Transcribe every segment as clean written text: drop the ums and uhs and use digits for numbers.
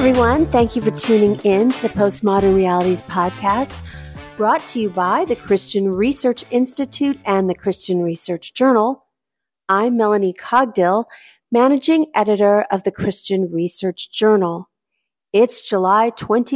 everyone. Thank you for tuning in to the Postmodern Realities podcast, brought to you by the Christian Research Institute and the Christian Research Journal. I'm Melanie Cogdill, managing editor of the Christian Research Journal. It's July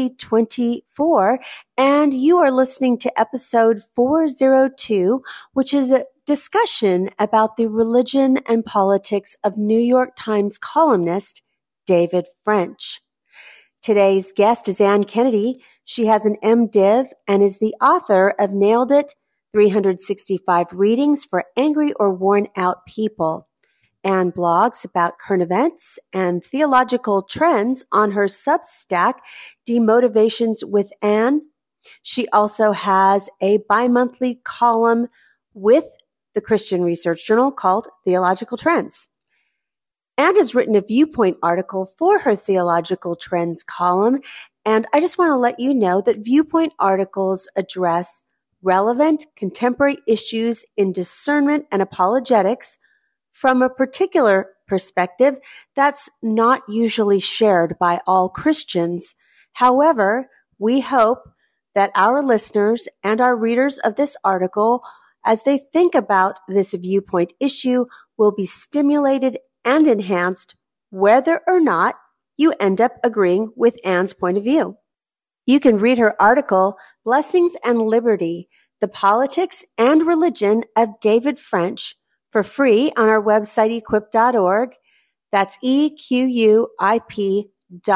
2024, and you are listening to episode 402, which is a discussion about the religion and politics of New York Times columnist David French. Today's guest is Ann Kennedy. She has an MDiv and is the author of Nailed It! 365 Readings for Angry or Worn Out People. Ann blogs about current events and theological trends on her Substack, Demotivations with Ann. She also has a bi-monthly column with the Christian Research Journal called Theological Trends. Ann has written a Viewpoint article for her Theological Trends column, and I just want to let you know that Viewpoint articles address relevant contemporary issues in discernment and apologetics from a particular perspective that's not usually shared by all Christians. However, we hope that our listeners and our readers of this article, as they think about this Viewpoint issue, will be stimulated and enhanced whether or not you end up agreeing with Ann's point of view. You can read her article, Blessings and Liberty, the Politics and Religion of David French, for free on our website, equip.org. That's EQUIP.org.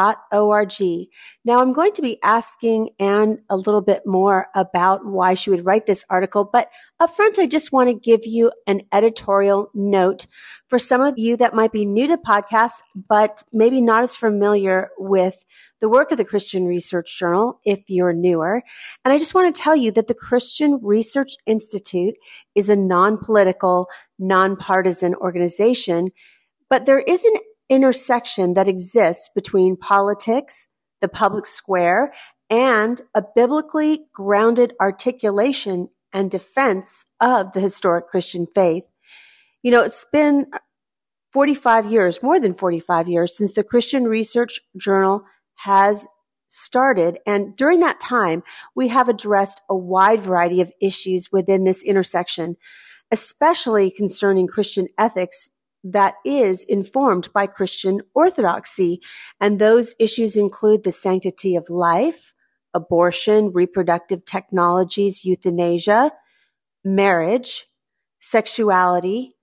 Now, I'm going to be asking Ann a little bit more about why she would write this article, but up front, I just want to give you an editorial note for some of you that might be new to the podcast, but maybe not as familiar with the work of the Christian Research Journal if you're newer. And I just want to tell you that the Christian Research Institute is a non-political, nonpartisan organization, but there is an intersection that exists between politics, the public square, and a biblically grounded articulation and defense of the historic Christian faith. You know, it's been 45 years, more than 45 years, since the Christian Research Journal has started. And during that time, we have addressed a wide variety of issues within this intersection, especially concerning Christian ethics that is informed by Christian orthodoxy. And those issues include the sanctity of life, abortion, reproductive technologies, euthanasia, marriage, sexuality,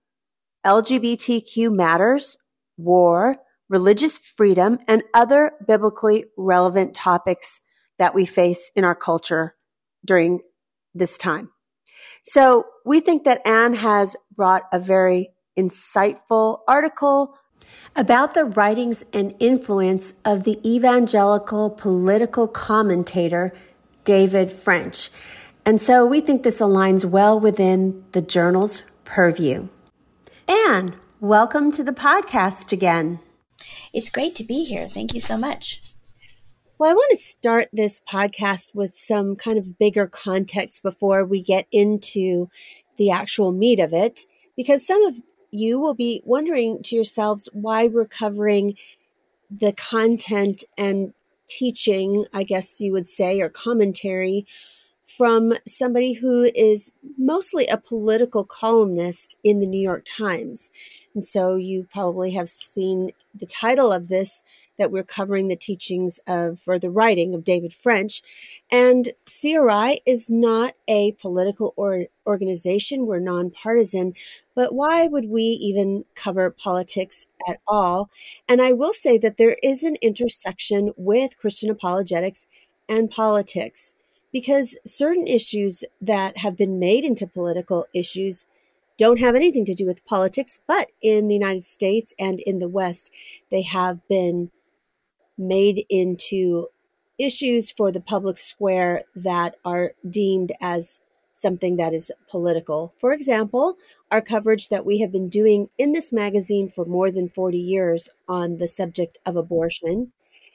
LGBTQ matters, war, religious freedom, and other biblically relevant topics that we face in our culture during this time. So we think that Ann has brought a very insightful article about the writings and influence of the evangelical political commentator David French. And so we think this aligns well within the journal's purview. Ann, welcome to the podcast again. It's great to be here. Thank you so much. Well, I want to start this podcast with some kind of bigger context before we get into the actual meat of it, because some of you will be wondering to yourselves why we're covering the content and teaching, I guess you would say, or commentary from somebody who is mostly a political columnist in the New York Times. And so you probably have seen the title of this, that we're covering the teachings of, or the writing of David French. And CRI is not a political organization. We're nonpartisan. But why would we even cover politics at all? And I will say that there is an intersection with Christian apologetics and politics, because certain issues that have been made into political issues don't have anything to do with politics, but in the United States and in the West, they have been made into issues for the public square that are deemed as something that is political. For example, our coverage that we have been doing in this magazine for more than 40 years on the subject of abortion.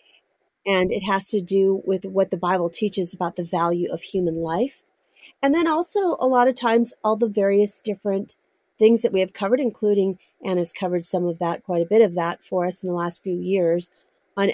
And it has to do with what the Bible teaches about the value of human life. And then also a lot of times all the various different things that we have covered, including Anna's covered some of that, quite a bit of that for us in the last few years, on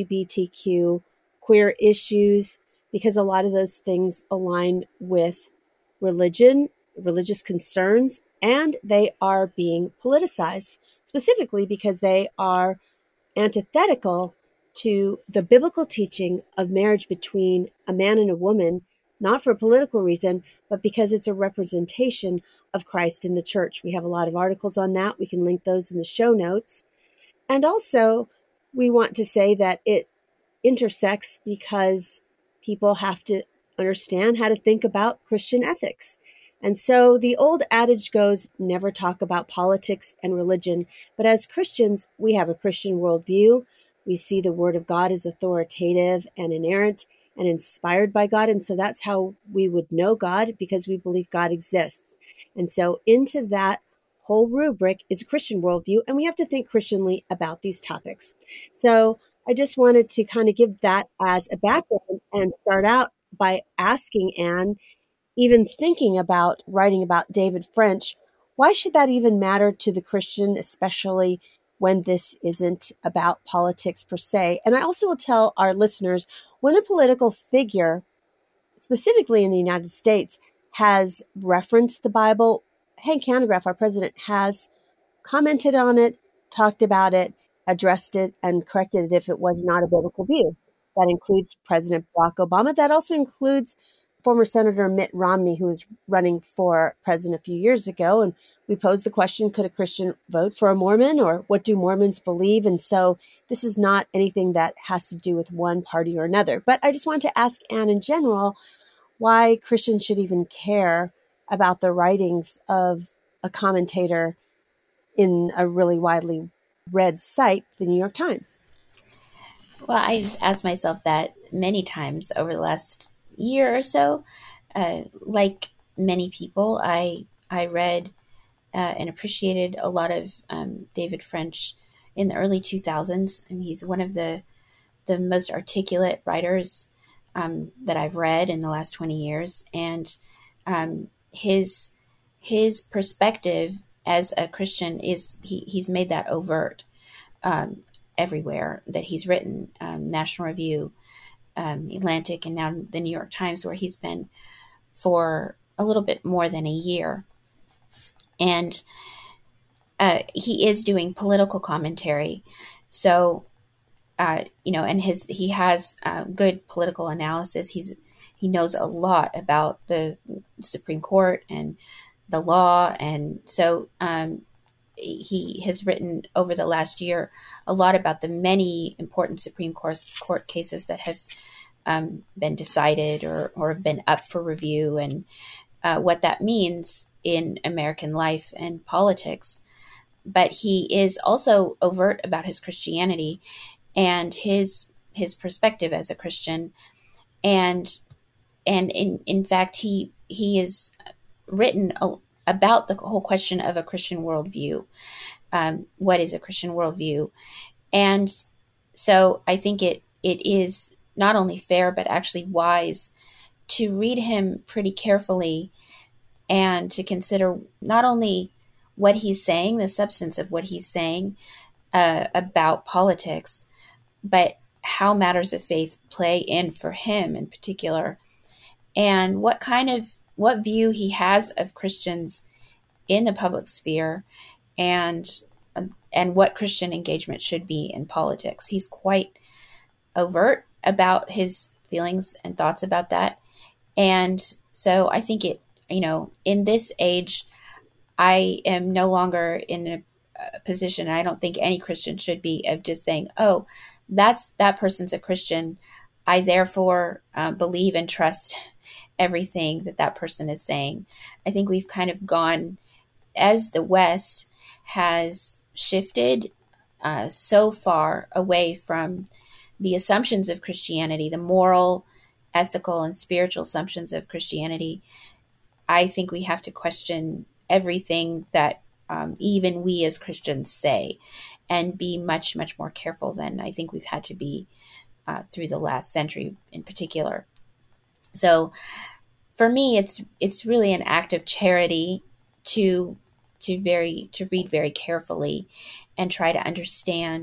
LGBTQ, queer issues, because a lot of those things align with religion, religious concerns, and they are being politicized, specifically because they are antithetical to the biblical teaching of marriage between a man and a woman, not for a political reason, but because it's a representation of Christ in the church. We have a lot of articles on that. We can link those in the show notes. And also, we want to say that it intersects because people have to understand how to think about Christian ethics. And so the old adage goes, never talk about politics and religion. But as Christians, we have a Christian worldview. We see the Word of God as authoritative and inerrant and inspired by God. And so that's how we would know God, because we believe God exists. And so into that whole rubric is a Christian worldview, and we have to think Christianly about these topics. So I just wanted to kind of give that as a background and start out by asking Anne, even thinking about writing about David French, why should that even matter to the Christian, especially when this isn't about politics per se? And I also will tell our listeners, when a political figure, specifically in the United States, has referenced the Bible, Hank Hanegraaff, our president, has commented on it, talked about it, addressed it, and corrected it if it was not a biblical view. That includes President Barack Obama. That also includes former Senator Mitt Romney, who was running for president a few years ago. And we posed the question, could a Christian vote for a Mormon, or what do Mormons believe? And so this is not anything that has to do with one party or another. But I just wanted to ask Anne in general why Christians should even care about the writings of a commentator in a really widely read site, the New York Times. Well, I've asked myself that many times over the last year or so. Like many people, I read and appreciated a lot of David French in the early 2000s. I mean, he's one of the most articulate writers that I've read in the last 20 years. And his perspective as a Christian is he's made that overt everywhere that he's written. National Review, Atlantic, and now the New York Times, where he's been for a little bit more than a year. And he is doing political commentary. So, and he has good political analysis. He knows a lot about the Supreme Court and the law. And so he has written over the last year a lot about the many important Supreme Court cases that have been decided or have been up for review, and what that means in American life and politics. But he is also overt about his Christianity and his perspective as a Christian. And in fact, he is written about the whole question of a Christian worldview. What is a Christian worldview? And so I think it is not only fair, but actually wise to read him pretty carefully and to consider not only what he's saying, the substance of what he's saying about politics, but how matters of faith play in for him in particular, and what view he has of Christians in the public sphere, and what Christian engagement should be in politics. He's quite overt about his feelings and thoughts about that. And so I think in this age, I am no longer in a position, I don't think any Christian should be, of just saying, oh, that person's a Christian, I therefore believe and trust everything that person is saying. I think we've kind of gone, as the West has shifted so far away from the assumptions of Christianity, the moral, ethical, and spiritual assumptions of Christianity. I think we have to question everything that even we as Christians say, and be much, much more careful than I think we've had to be through the last century in particular. So for me, it's really an act of charity to read very carefully and try to understand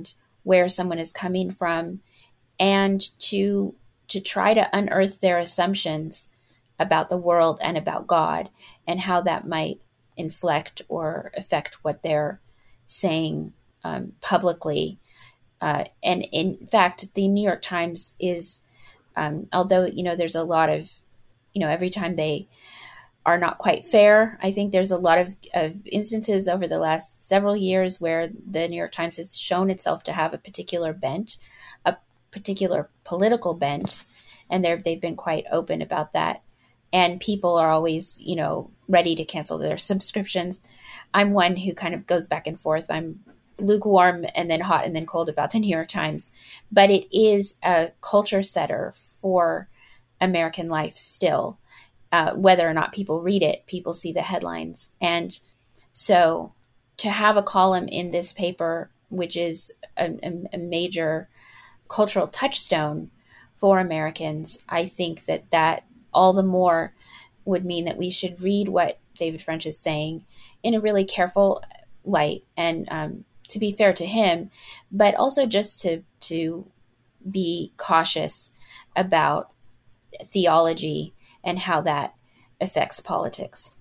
where someone is coming from, and to try to unearth their assumptions about the world and about God, and how that might inflect or affect what they're saying publicly. And in fact, the New York Times is, although, there's a lot of, every time they are not quite fair, I think there's a lot of instances over the last several years where the New York Times has shown itself to have a particular bent, a particular political bent, and they've been quite open about that. And people are always, ready to cancel their subscriptions. I'm one who kind of goes back and forth. I'm lukewarm and then hot and then cold about the New York Times. But it is a culture setter for American life still. Whether or not people read it, people see the headlines. And so to have a column in this paper, which is a major cultural touchstone for Americans, I think that all the more would mean that we should read what David French is saying in a really careful light, and to be fair to him, but also just to be cautious about theology and how that affects politics.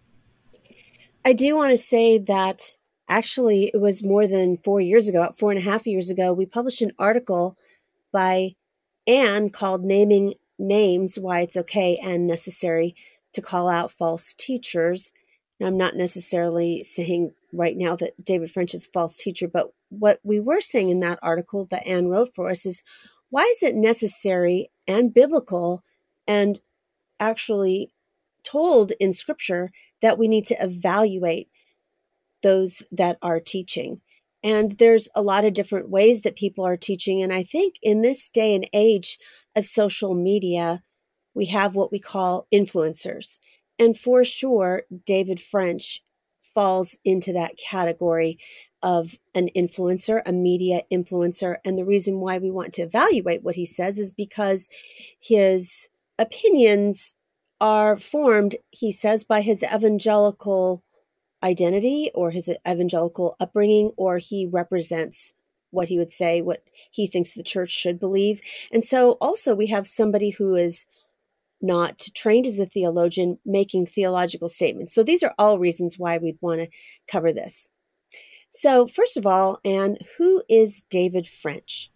I do want to say that actually it was more than 4 years ago, 4.5 years ago, we published an article by Anne called Naming Names, Why It's Okay and Necessary to Call Out False Teachers. And I'm not necessarily saying right now that David French is a false teacher, but what we were saying in that article that Anne wrote for us is, why is it necessary and biblical and actually told in Scripture that we need to evaluate those that are teaching? And there's a lot of different ways that people are teaching. And I think in this day and age of social media, we have what we call influencers. And for sure, David French falls into that category of an influencer, a media influencer. And the reason why we want to evaluate what he says is because his opinions are formed, he says, by his evangelical identity or his evangelical upbringing, or he represents what he would say, what he thinks the church should believe. And so also we have somebody who is not trained as a theologian making theological statements. So these are all reasons why we'd want to cover this. So first of all, Anne, who is David French?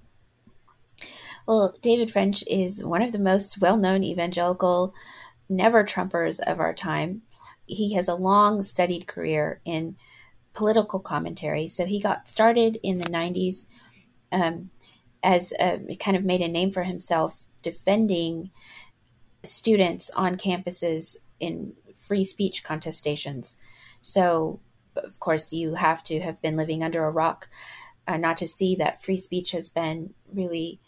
Well, David French is one of the most well-known evangelical never-Trumpers of our time. He has a long studied career in political commentary. So he got started in the 90s as kind of made a name for himself defending students on campuses in free speech contestations. So, of course, you have to have been living under a rock not to see that free speech has been really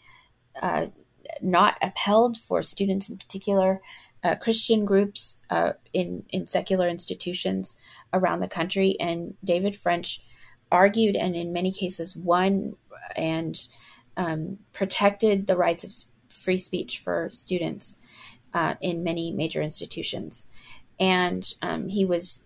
not upheld for students in particular. Christian groups in secular institutions around the country. And David French argued and in many cases won and protected the rights of free speech for students in many major institutions. And he was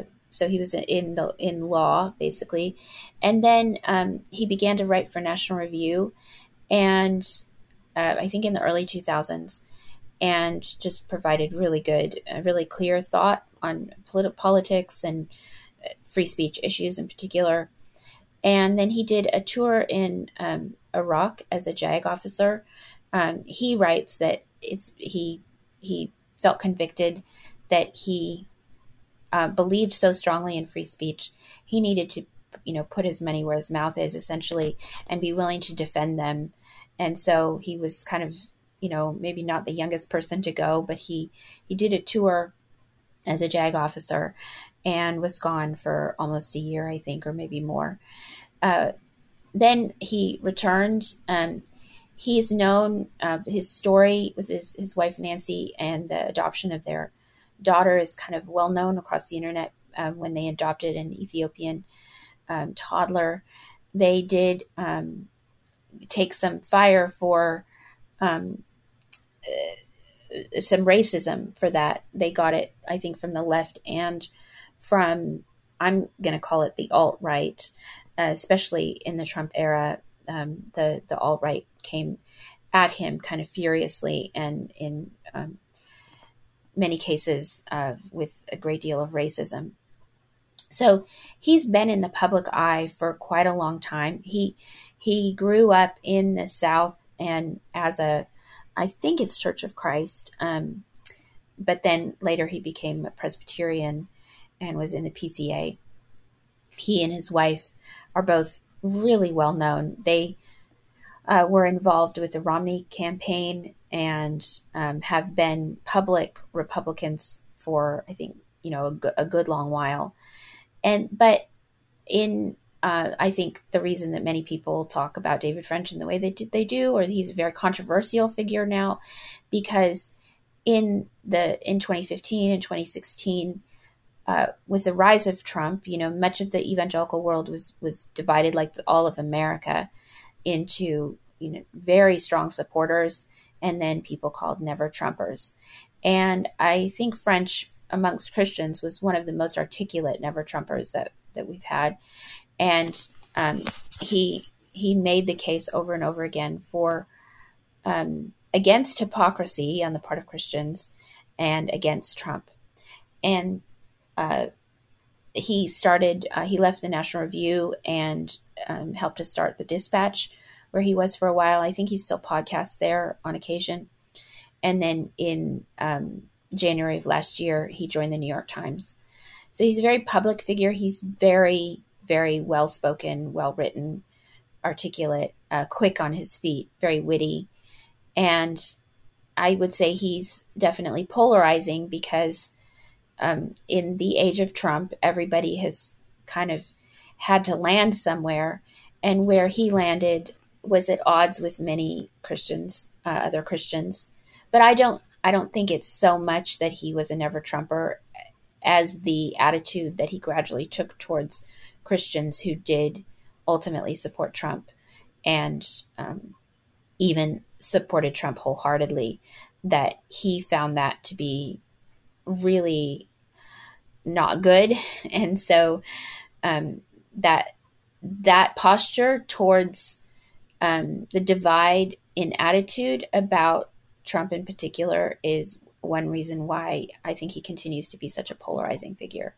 in law, basically. And then he began to write for National Review, and I think in the early 2000s, and just provided really good, really clear thought on politics and free speech issues in particular. And then he did a tour in Iraq as a JAG officer. He writes that he felt convicted that he believed so strongly in free speech. He needed to, put his money where his mouth is, essentially, and be willing to defend them. And so he was kind of, maybe not the youngest person to go, but he did a tour as a JAG officer and was gone for almost a year, I think, or maybe more. Then he returned. He is known, his story with his wife, Nancy, and the adoption of their daughter is kind of well known across the internet. When they adopted an Ethiopian toddler, they did take some fire for some racism for that. They got it, I think, from the left and from, I'm going to call it the alt-right. especially in the Trump era, the alt-right came at him kind of furiously, and in many cases with a great deal of racism. So he's been in the public eye for quite a long time. He grew up in the South and I think it's Church of Christ, but then later he became a Presbyterian and was in the PCA. He and his wife are both really well known. They were involved with the Romney campaign and have been public Republicans for, I think, a good long while. But I think the reason that many people talk about David French in the way they do, or he's a very controversial figure now, because in 2015 and 2016, with the rise of Trump, much of the evangelical world was divided, like all of America, into very strong supporters and then people called never Trumpers. And I think French amongst Christians was one of the most articulate never Trumpers that we've had. And he made the case over and over again for against hypocrisy on the part of Christians and against Trump. And he left the National Review and helped to start the Dispatch, where he was for a while. I think he still podcasts there on occasion. And then in January of last year, he joined the New York Times. So he's a very public figure. He's very, very well-spoken, well-written, articulate, quick on his feet, very witty. And I would say he's definitely polarizing because in the age of Trump, everybody has kind of had to land somewhere. And where he landed was at odds with many Christians, other Christians. But I don't think it's so much that he was a never Trumper as the attitude that he gradually took towards Christians who did ultimately support Trump and even supported Trump wholeheartedly, that he found that to be really not good. And so that posture towards the divide in attitude about Trump in particular is one reason why I think he continues to be such a polarizing figure.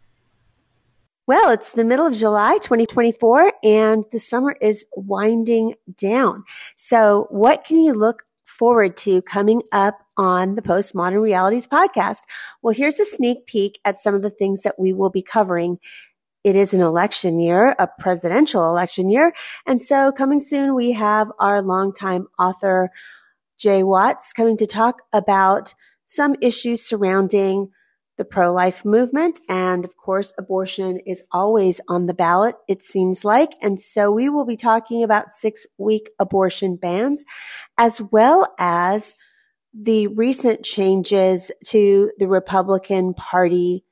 Well, it's the middle of July 2024, and the summer is winding down. So what can you look forward to coming up on the Postmodern Realities podcast? Well, here's a sneak peek at some of the things that we will be covering. It is an election year, a presidential election year. And so coming soon, we have our longtime author, Jay Watts, coming to talk about some issues surrounding the pro-life movement. And of course, abortion is always on the ballot, it seems like. And so we will be talking about 6-week abortion bans, as well as the recent changes to the Republican Party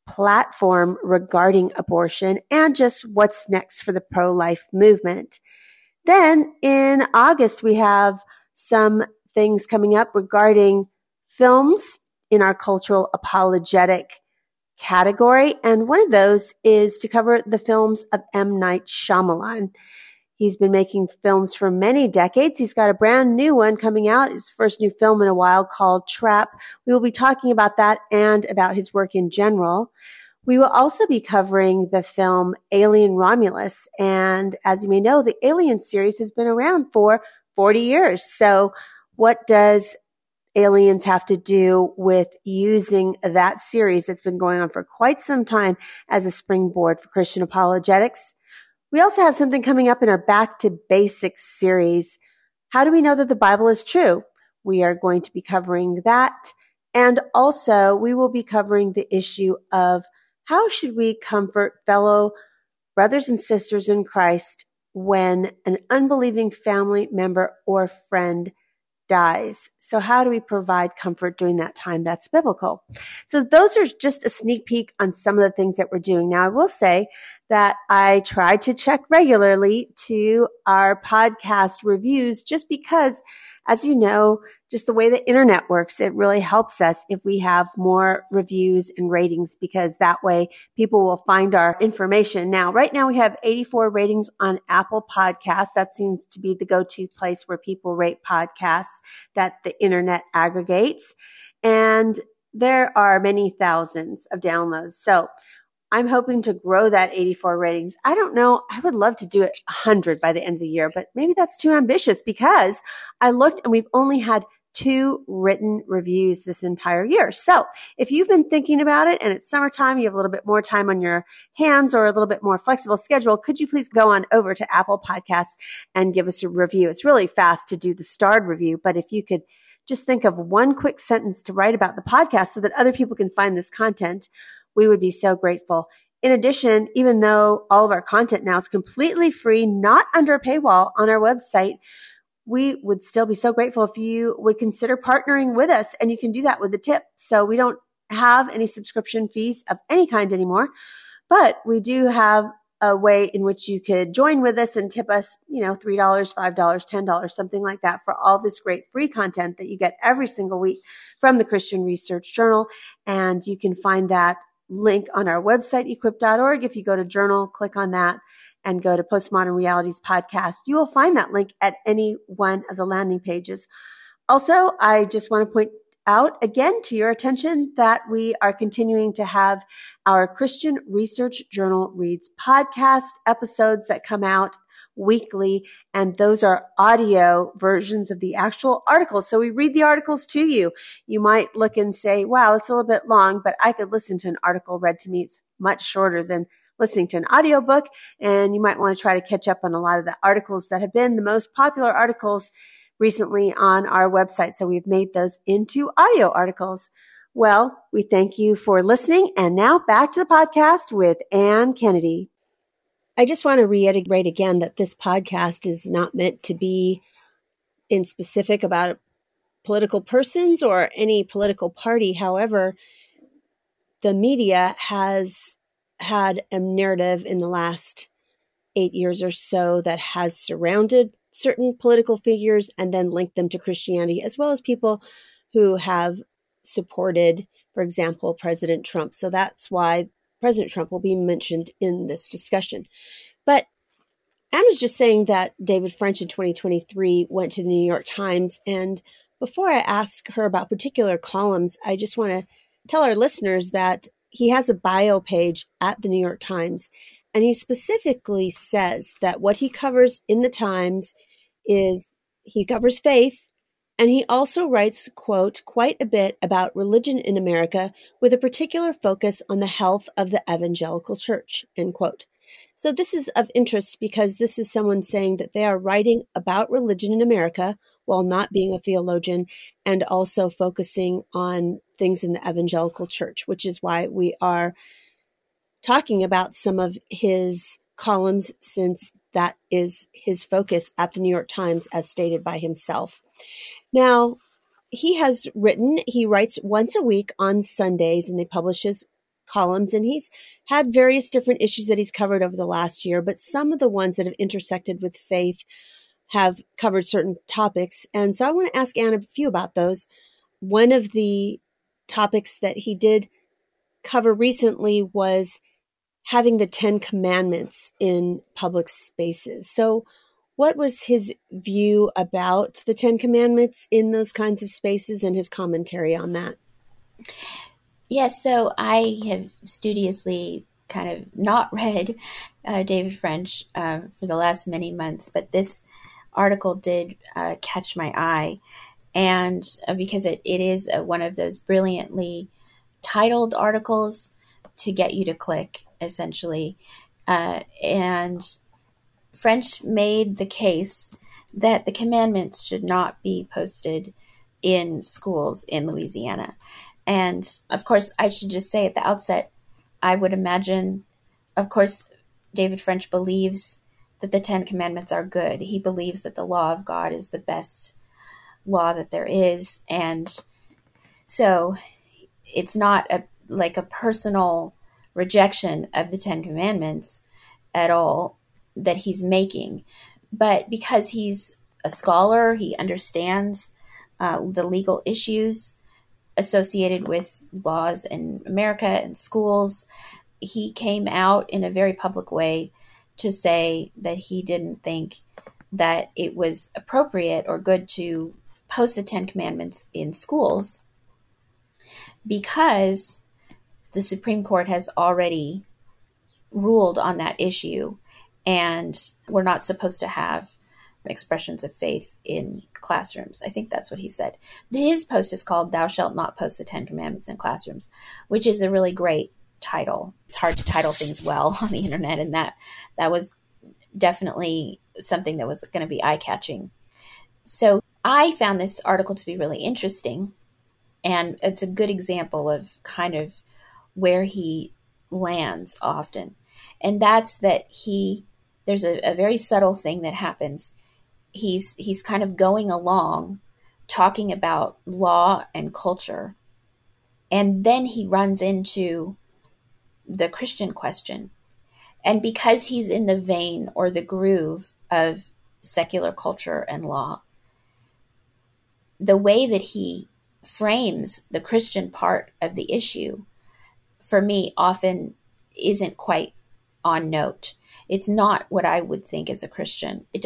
platform regarding abortion and just what's next for the pro-life movement. Then in August, we have some things coming up regarding films in our cultural apologetic category. And one of those is to cover the films of M. Night Shyamalan. He's been making films for many decades. He's got a brand new one coming out, his first new film in a while, called Trap. We will be talking about that and about his work in general. We will also be covering the film Alien Romulus. And as you may know, the Alien series has been around for 40 years. So what does Aliens have to do with using that series that's been going on for quite some time as a springboard for Christian apologetics? We also have something coming up in our Back to Basics series. How do we know that the Bible is true? We are going to be covering that. And also we will be covering the issue of how should we comfort fellow brothers and sisters in Christ when an unbelieving family member or friend dies. So how do we provide comfort during that time that's biblical? So those are just a sneak peek on some of the things that we're doing. Now, I will say that I try to check regularly to our podcast reviews just because, as you know, just the way the internet works, it really helps us if we have more reviews and ratings, because that way people will find our information. Now, right now we have 84 ratings on Apple Podcasts. That seems to be the go-to place where people rate podcasts that the internet aggregates. And there are many thousands of downloads. So I'm hoping to grow that 84 ratings. I don't know. I would love to do it 100 by the end of the year, but maybe that's too ambitious, because I looked and we've only had 2 written reviews this entire year. So if you've been thinking about it and it's summertime, you have a little bit more time on your hands or a little bit more flexible schedule, could you please go on over to Apple Podcasts and give us a review? It's really fast to do the starred review, but if you could just think of one quick sentence to write about the podcast so that other people can find this content, we would be so grateful. In addition, even though all of our content now is completely free, not under a paywall on our website, we would still be so grateful if you would consider partnering with us, and you can do that with a tip. So we don't have any subscription fees of any kind anymore, but we do have a way in which you could join with us and tip us, $3, $5, $10, something like that, for all this great free content that you get every single week from the Christian Research Journal. And you can find that link on our website, equip.org. If you go to journal, click on that and go to Postmodern Realities Podcast, you will find that link at any one of the landing pages. Also, I just want to point out again to your attention that we are continuing to have our Christian Research Journal Reads podcast episodes that come out weekly, and those are audio versions of the actual articles. So we read the articles to you. You might look and say, wow, it's a little bit long, but I could listen to an article read to me. It's much shorter than listening to an audiobook, and you might want to try to catch up on a lot of the articles that have been the most popular articles recently on our website. So we've made those into audio articles. Well, we thank you for listening. And now back to the podcast with Ann Kennedy. I just want to reiterate again that this podcast is not meant to be in specific about political persons or any political party. However, the media has had a narrative in the last 8 years or so that has surrounded certain political figures and then linked them to Christianity, as well as people who have supported, for example, President Trump. So that's why President Trump will be mentioned in this discussion. But Anne was just saying that David French in 2023 went to the New York Times. And before I ask her about particular columns, I just want to tell our listeners that he has a bio page at the New York Times. And he specifically says that what he covers in the Times is he covers faith. And he also writes, quote, quite a bit about religion in America with a particular focus on the health of the evangelical church, end quote. So this is of interest because this is someone saying that they are writing about religion in America while not being a theologian and also focusing on things in the evangelical church, which is why we are talking about some of his columns, since that is his focus at the New York Times, as stated by himself. Now, he writes once a week on Sundays, and they publish his columns, and he's had various different issues that he's covered over the last year, but some of the ones that have intersected with faith have covered certain topics. And so I want to ask Anne a few about those. One of the topics that he did cover recently was having the 10 Commandments in public spaces. So what was his view about the 10 Commandments in those kinds of spaces and his commentary on that? Yes, so I have studiously kind of not read David French for the last many months, but this article did catch my eye, and because it is one of those brilliantly titled articles to get you to click, essentially. And French made the case that the commandments should not be posted in schools in Louisiana. And of course, I should just say at the outset, I would imagine, of course, David French believes that the 10 Commandments are good. He believes that the law of God is the best law that there is. And so it's not like a personal rejection of the 10 Commandments at all that he's making. But because he's a scholar, he understands the legal issues associated with laws in America and schools. He came out in a very public way to say that he didn't think that it was appropriate or good to post the Ten Commandments in schools because the Supreme Court has already ruled on that issue, and we're not supposed to have expressions of faith in classrooms. I think that's what he said. His post is called "Thou Shalt Not Post the Ten Commandments in Classrooms," which is a really great title. It's hard to title things well on the internet, and that was definitely something that was going to be eye-catching. So I found this article to be really interesting, and it's a good example of kind of where he lands often. And that's that there's a very subtle thing that happens. He's kind of going along talking about law and culture, and then he runs into the Christian question. And because he's in the vein or the groove of secular culture and law, the way that he frames the Christian part of the issue, for me, often isn't quite on note. It's not what I would think as a Christian. It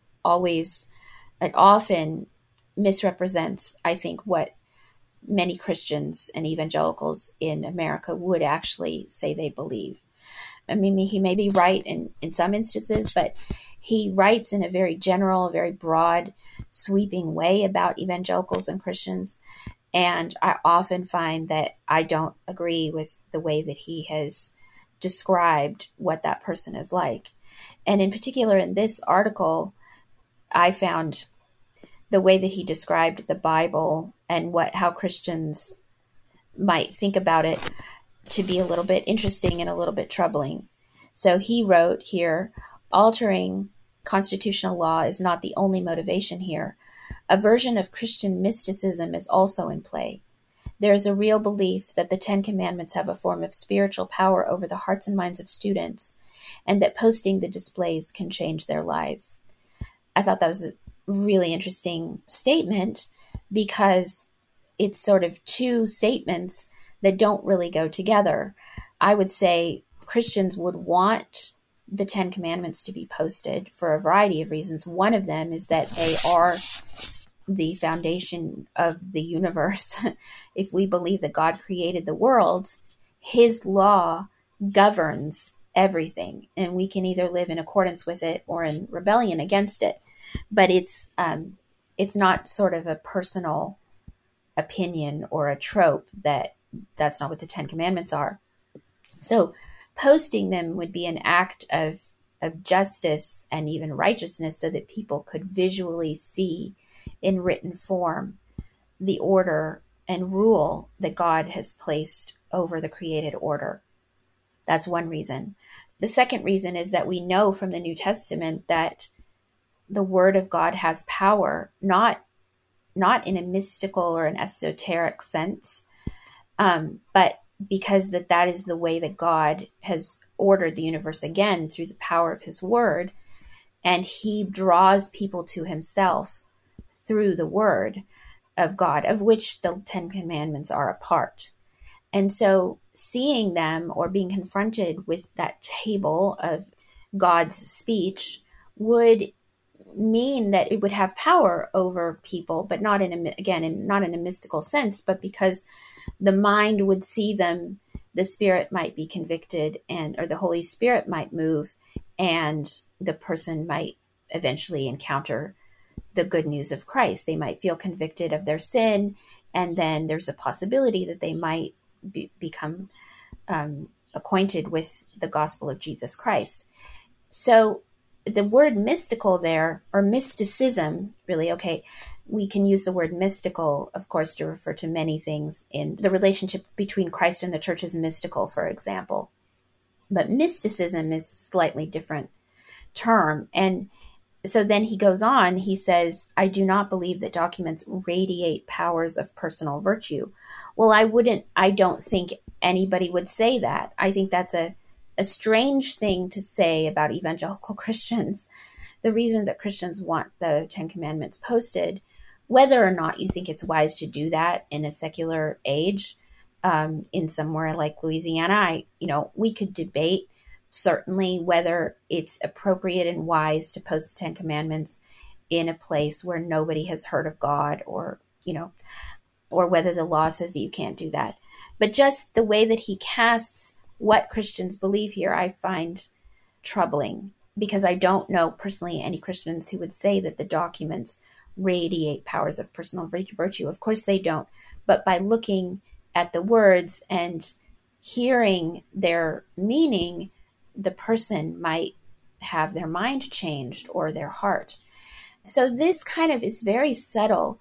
often misrepresents, I think, what many Christians and evangelicals in America would actually say they believe. I mean, he may be right in some instances, but he writes in a very general, very broad, sweeping way about evangelicals and Christians. And I often find that I don't agree with the way that he has described what that person is like. And in particular, in this article, I found the way that he described the Bible and how Christians might think about it to be a little bit interesting and a little bit troubling. So he wrote here, altering constitutional law is not the only motivation here. A version of Christian mysticism is also in play. There is a real belief that the Ten Commandments have a form of spiritual power over the hearts and minds of students, and that posting the displays can change their lives. I thought that was a really interesting statement because it's sort of two statements that don't really go together. I would say Christians would want the Ten Commandments to be posted for a variety of reasons. One of them is that they are the foundation of the universe. If we believe that God created the world, his law governs everything, and we can either live in accordance with it or in rebellion against it. But it's not sort of a personal opinion or a trope that's not what the Ten Commandments are. So posting them would be an act of justice and even righteousness so that people could visually see in written form the order and rule that God has placed over the created order. That's one reason. The second reason is that we know from the New Testament that the Word of God has power, not in a mystical or an esoteric sense, but because that is the way that God has ordered the universe again through the power of his word. And he draws people to himself through the word of God, of which the Ten Commandments are a part. And so seeing them or being confronted with that table of God's speech would mean that it would have power over people, but not in a mystical sense, but because the mind would see them, the spirit might be convicted, or the Holy Spirit might move, and the person might eventually encounter the good news of Christ. They might feel convicted of their sin, and then there's a possibility that they might become acquainted with the gospel of Jesus Christ. So the word mystical there, or mysticism, really, okay, we can use the word mystical, of course, to refer to many things. In the relationship between Christ and the church is mystical, for example. But mysticism is a slightly different term. And so then he goes on, he says, I do not believe that documents radiate powers of personal virtue. Well, I don't think anybody would say that. I think that's a strange thing to say about evangelical Christians. The reason that Christians want the Ten Commandments posted whether or not you think it's wise to do that in a secular age, in somewhere like Louisiana, we could debate certainly whether it's appropriate and wise to post the Ten Commandments in a place where nobody has heard of God, or whether the law says that you can't do that. But just the way that he casts what Christians believe here, I find troubling, because I don't know personally any Christians who would say that the documents radiate powers of personal virtue. Of course they don't. But by looking at the words and hearing their meaning, the person might have their mind changed or their heart. So this kind of is very subtle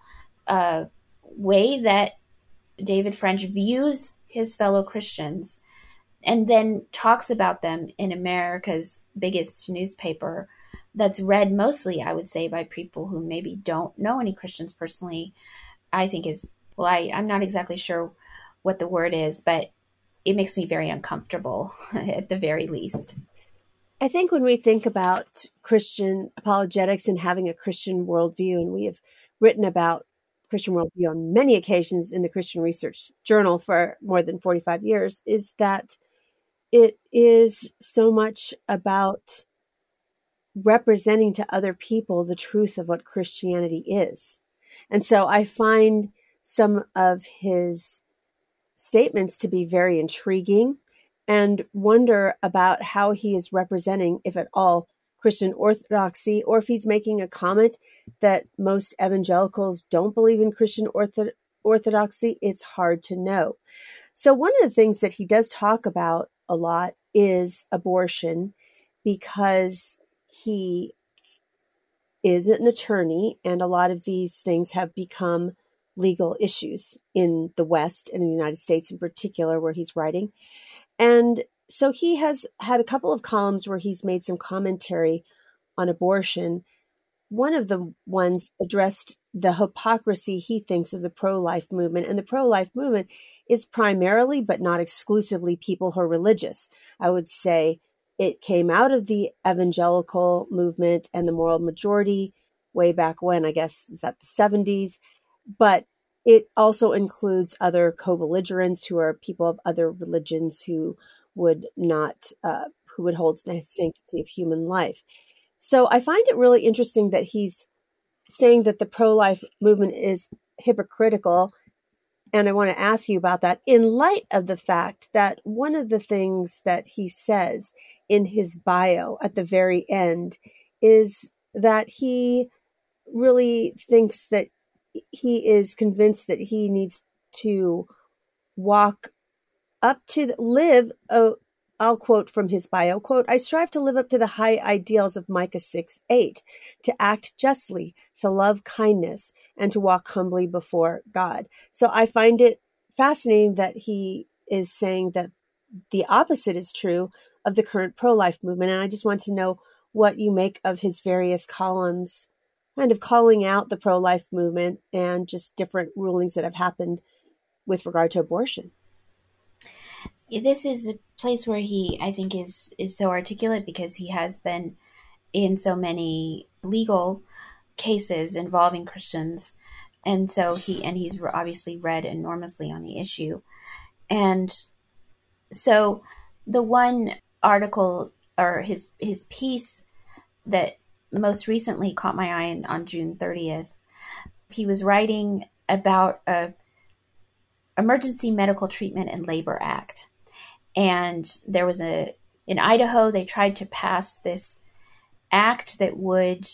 way that David French views his fellow Christians and then talks about them in America's biggest newspaper that's read mostly, I would say, by people who maybe don't know any Christians personally. I think I'm not exactly sure what the word is, but it makes me very uncomfortable at the very least. I think when we think about Christian apologetics and having a Christian worldview, and we have written about Christian worldview on many occasions in the Christian Research Journal for more than 45 years, is that it is so much about representing to other people the truth of what Christianity is. And so I find some of his statements to be very intriguing and wonder about how he is representing, if at all, Christian orthodoxy, or if he's making a comment that most evangelicals don't believe in Christian orthodoxy. It's hard to know. So one of the things that he does talk about a lot is abortion, because he is an attorney, and a lot of these things have become legal issues in the West and in the United States in particular, where he's writing. And so he has had a couple of columns where he's made some commentary on abortion. One of the ones addressed the hypocrisy he thinks of the pro-life movement. And the pro-life movement is primarily, but not exclusively, people who are religious. I would say it came out of the evangelical movement and the moral majority way back when, I guess, is that the 70s. But it also includes other co-belligerents who are people of other religions who would not, who would hold the sanctity of human life. So I find it really interesting that he's saying that the pro-life movement is hypocritical. And I want to ask you about that in light of the fact that one of the things that he says in his bio at the very end is that he really thinks that he is convinced that he needs to I'll quote from his bio, quote, "I strive to live up to the high ideals of Micah 6:8, to act justly, to love kindness, and to walk humbly before God." So I find it fascinating that he is saying that the opposite is true of the current pro-life movement. And I just want to know what you make of his various columns, kind of calling out the pro-life movement and just different rulings that have happened with regard to abortion. This is the place where he, I think, is so articulate, because he has been in so many legal cases involving Christians. And so he's obviously read enormously on the issue. And so the one article, or his piece that most recently caught my eye on June 30th, he was writing about a Emergency Medical Treatment and Labor Act. And there was in Idaho, they tried to pass this act that would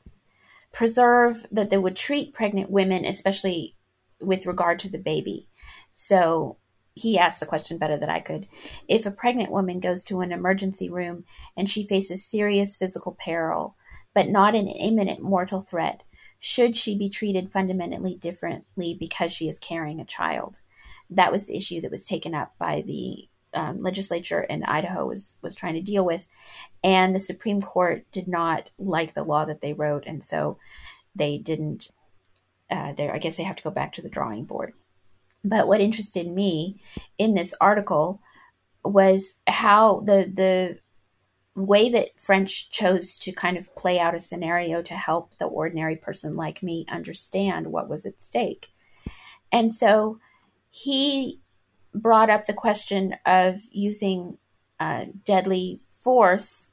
treat pregnant women, especially with regard to the baby. So he asked the question better than I could. If a pregnant woman goes to an emergency room and she faces serious physical peril, but not an imminent mortal threat, should she be treated fundamentally differently because she is carrying a child? That was the issue that was taken up by the legislature in Idaho was trying to deal with. And the Supreme Court did not like the law that they wrote. And so they didn't, I guess they have to go back to the drawing board. But what interested me in this article was how the way that French chose to kind of play out a scenario to help the ordinary person like me understand what was at stake. And so he brought up the question of using deadly force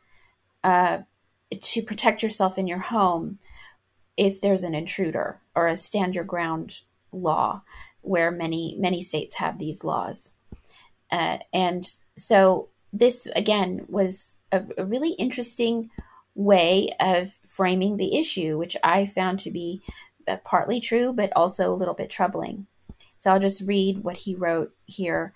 to protect yourself in your home if there's an intruder, or a stand your ground law, where many states have these laws. And so this, again, was a really interesting way of framing the issue, which I found to be partly true, but also a little bit troubling. So I'll just read what he wrote here.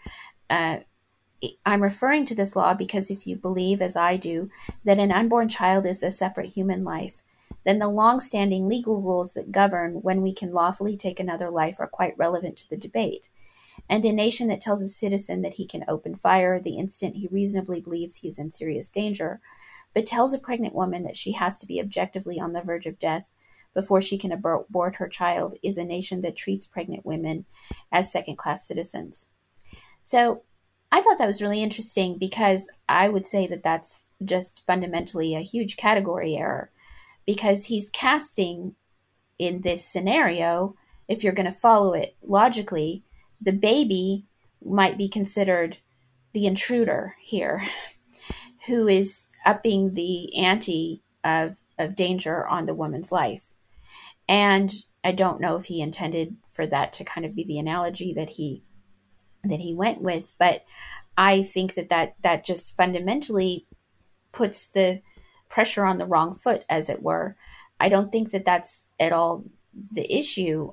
I'm referring to this law because if you believe, as I do, that an unborn child is a separate human life, then the long-standing legal rules that govern when we can lawfully take another life are quite relevant to the debate. And a nation that tells a citizen that he can open fire the instant he reasonably believes he is in serious danger, but tells a pregnant woman that she has to be objectively on the verge of death before she can abort her child, is a nation that treats pregnant women as second-class citizens. So I thought that was really interesting, because I would say that that's just fundamentally a huge category error, because he's casting, in this scenario, if you're going to follow it logically, the baby might be considered the intruder here, who is upping the ante of danger on the woman's life. And I don't know if he intended for that to kind of be the analogy that he went with, but I think that just fundamentally puts the pressure on the wrong foot, as it were. I don't think that that's at all the issue.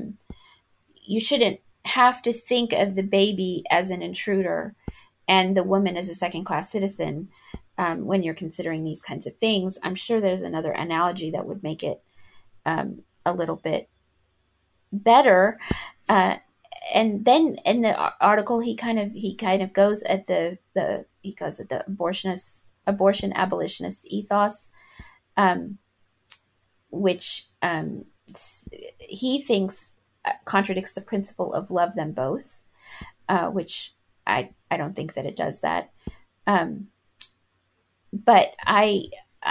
You shouldn't have to think of the baby as an intruder and the woman as a second-class citizen when you're considering these kinds of things. I'm sure there's another analogy that would make it a little bit better. And then in the article, he kind of goes at the abortion abolitionist ethos, which he thinks contradicts the principle of love them both, which I don't think that it does that. But I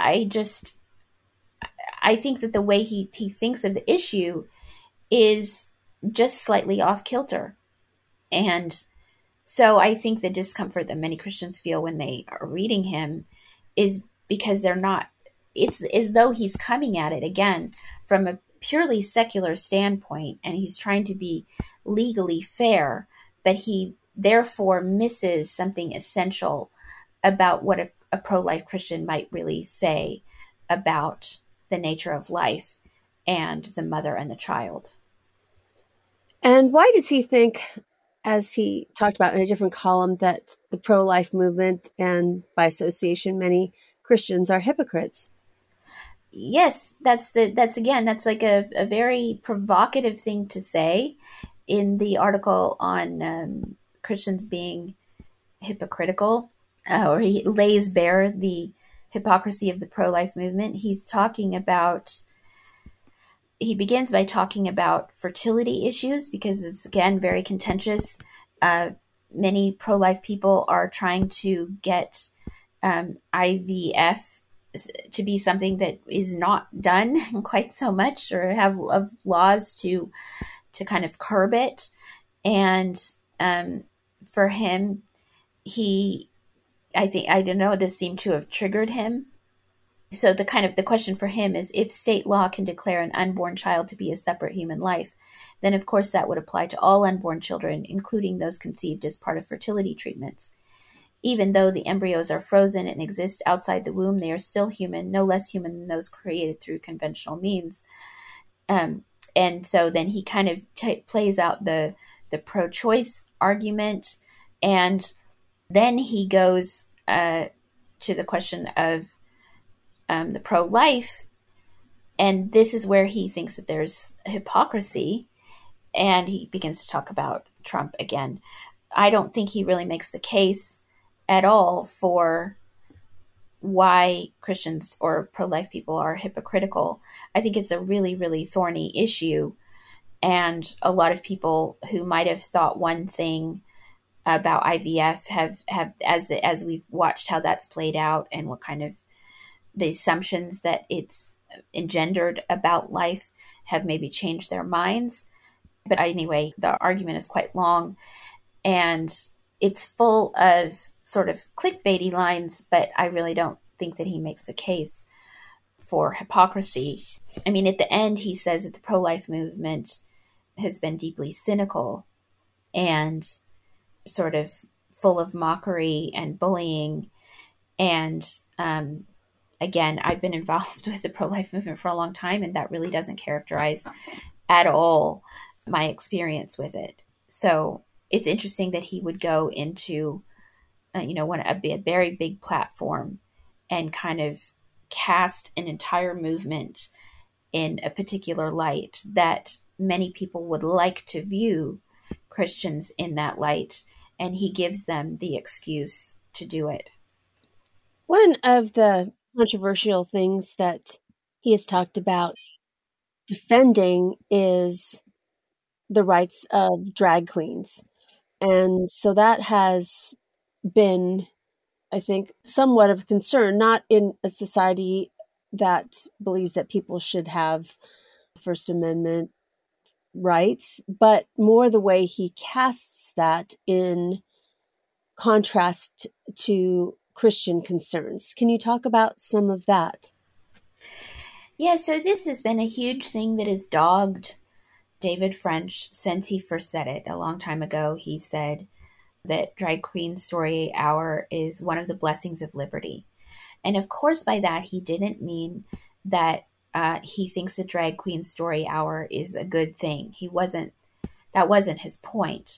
think that the way he thinks of the issue is just slightly off kilter. And so I think the discomfort that many Christians feel when they are reading him is because it's as though he's coming at it again from a purely secular standpoint, and he's trying to be legally fair, but he therefore misses something essential about what a pro-life Christian might really say about the nature of life and the mother and the child. And why does he think, as he talked about in a different column, that the pro-life movement and by association many Christians are hypocrites? Yes, that's like a very provocative thing to say in the article on Christians being hypocritical, or he lays bare the hypocrisy of the pro-life movement. He begins by talking about fertility issues, because it's, again, very contentious. Many pro-life people are trying to get IVF to be something that is not done quite so much, or have laws to kind of curb it. And for him, I don't know, this seemed to have triggered him. So the question for him is, if state law can declare an unborn child to be a separate human life, then of course that would apply to all unborn children, including those conceived as part of fertility treatments. Even though the embryos are frozen and exist outside the womb, they are still human, no less human than those created through conventional means. And so then he kind of plays out the pro-choice argument, and then he goes to the question of the pro-life, and this is where he thinks that there's hypocrisy, and he begins to talk about Trump again. I don't think he really makes the case at all for why Christians or pro-life people are hypocritical. I think it's a really, really thorny issue, and a lot of people who might have thought one thing about IVF have as we've watched how that's played out and what kind of the assumptions that it's engendered about life have maybe changed their minds. But anyway, the argument is quite long and it's full of sort of clickbaity lines, but I really don't think that he makes the case for hypocrisy. I mean, at the end, he says that the pro-life movement has been deeply cynical and sort of full of mockery and bullying. And again, I've been involved with the pro-life movement for a long time, and that really doesn't characterize at all my experience with it. So it's interesting that he would go into, a very big platform and kind of cast an entire movement in a particular light that many people would like to view Christians in that light, and he gives them the excuse to do it. One of the controversial things that he has talked about defending is the rights of drag queens. And so that has been, I think, somewhat of a concern, not in a society that believes that people should have First Amendment rights, but more the way he casts that in contrast to Christian concerns. Can you talk about some of that? Yeah, so this has been a huge thing that has dogged David French since he first said it a long time ago. He said that Drag Queen Story Hour is one of the blessings of liberty. And of course, by that, he didn't mean that he thinks the Drag Queen Story Hour is a good thing. That wasn't his point.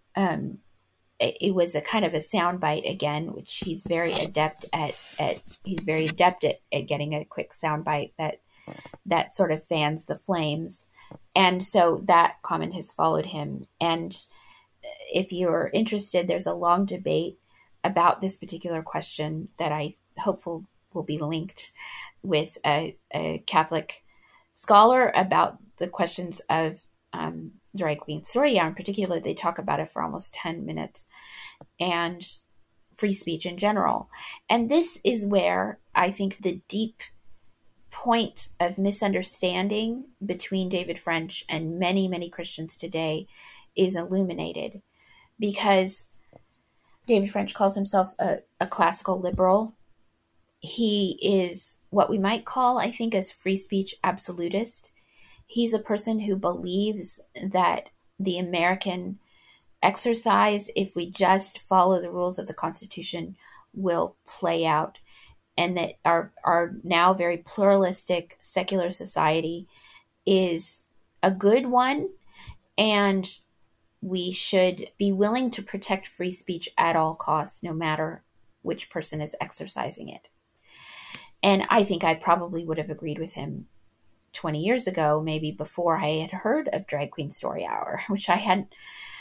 It was a kind of a soundbite again, which he's very adept at. He's very adept at getting a quick soundbite that sort of fans the flames. And so that comment has followed him. And if you're interested, there's a long debate about this particular question that I hope will be linked with a Catholic scholar about the questions of Drag Queen Story Hour in particular. They talk about it for almost 10 minutes, and free speech in general. And this is where I think the deep point of misunderstanding between David French and many, many Christians today is illuminated, because David French calls himself a classical liberal. He is what we might call, I think, as free speech absolutist. He's a person who believes that the American exercise, if we just follow the rules of the Constitution, will play out, and that our now very pluralistic secular society is a good one, and we should be willing to protect free speech at all costs, no matter which person is exercising it. And I think I probably would have agreed with him 20 years ago, maybe before I had heard of Drag Queen Story Hour, which I hadn't,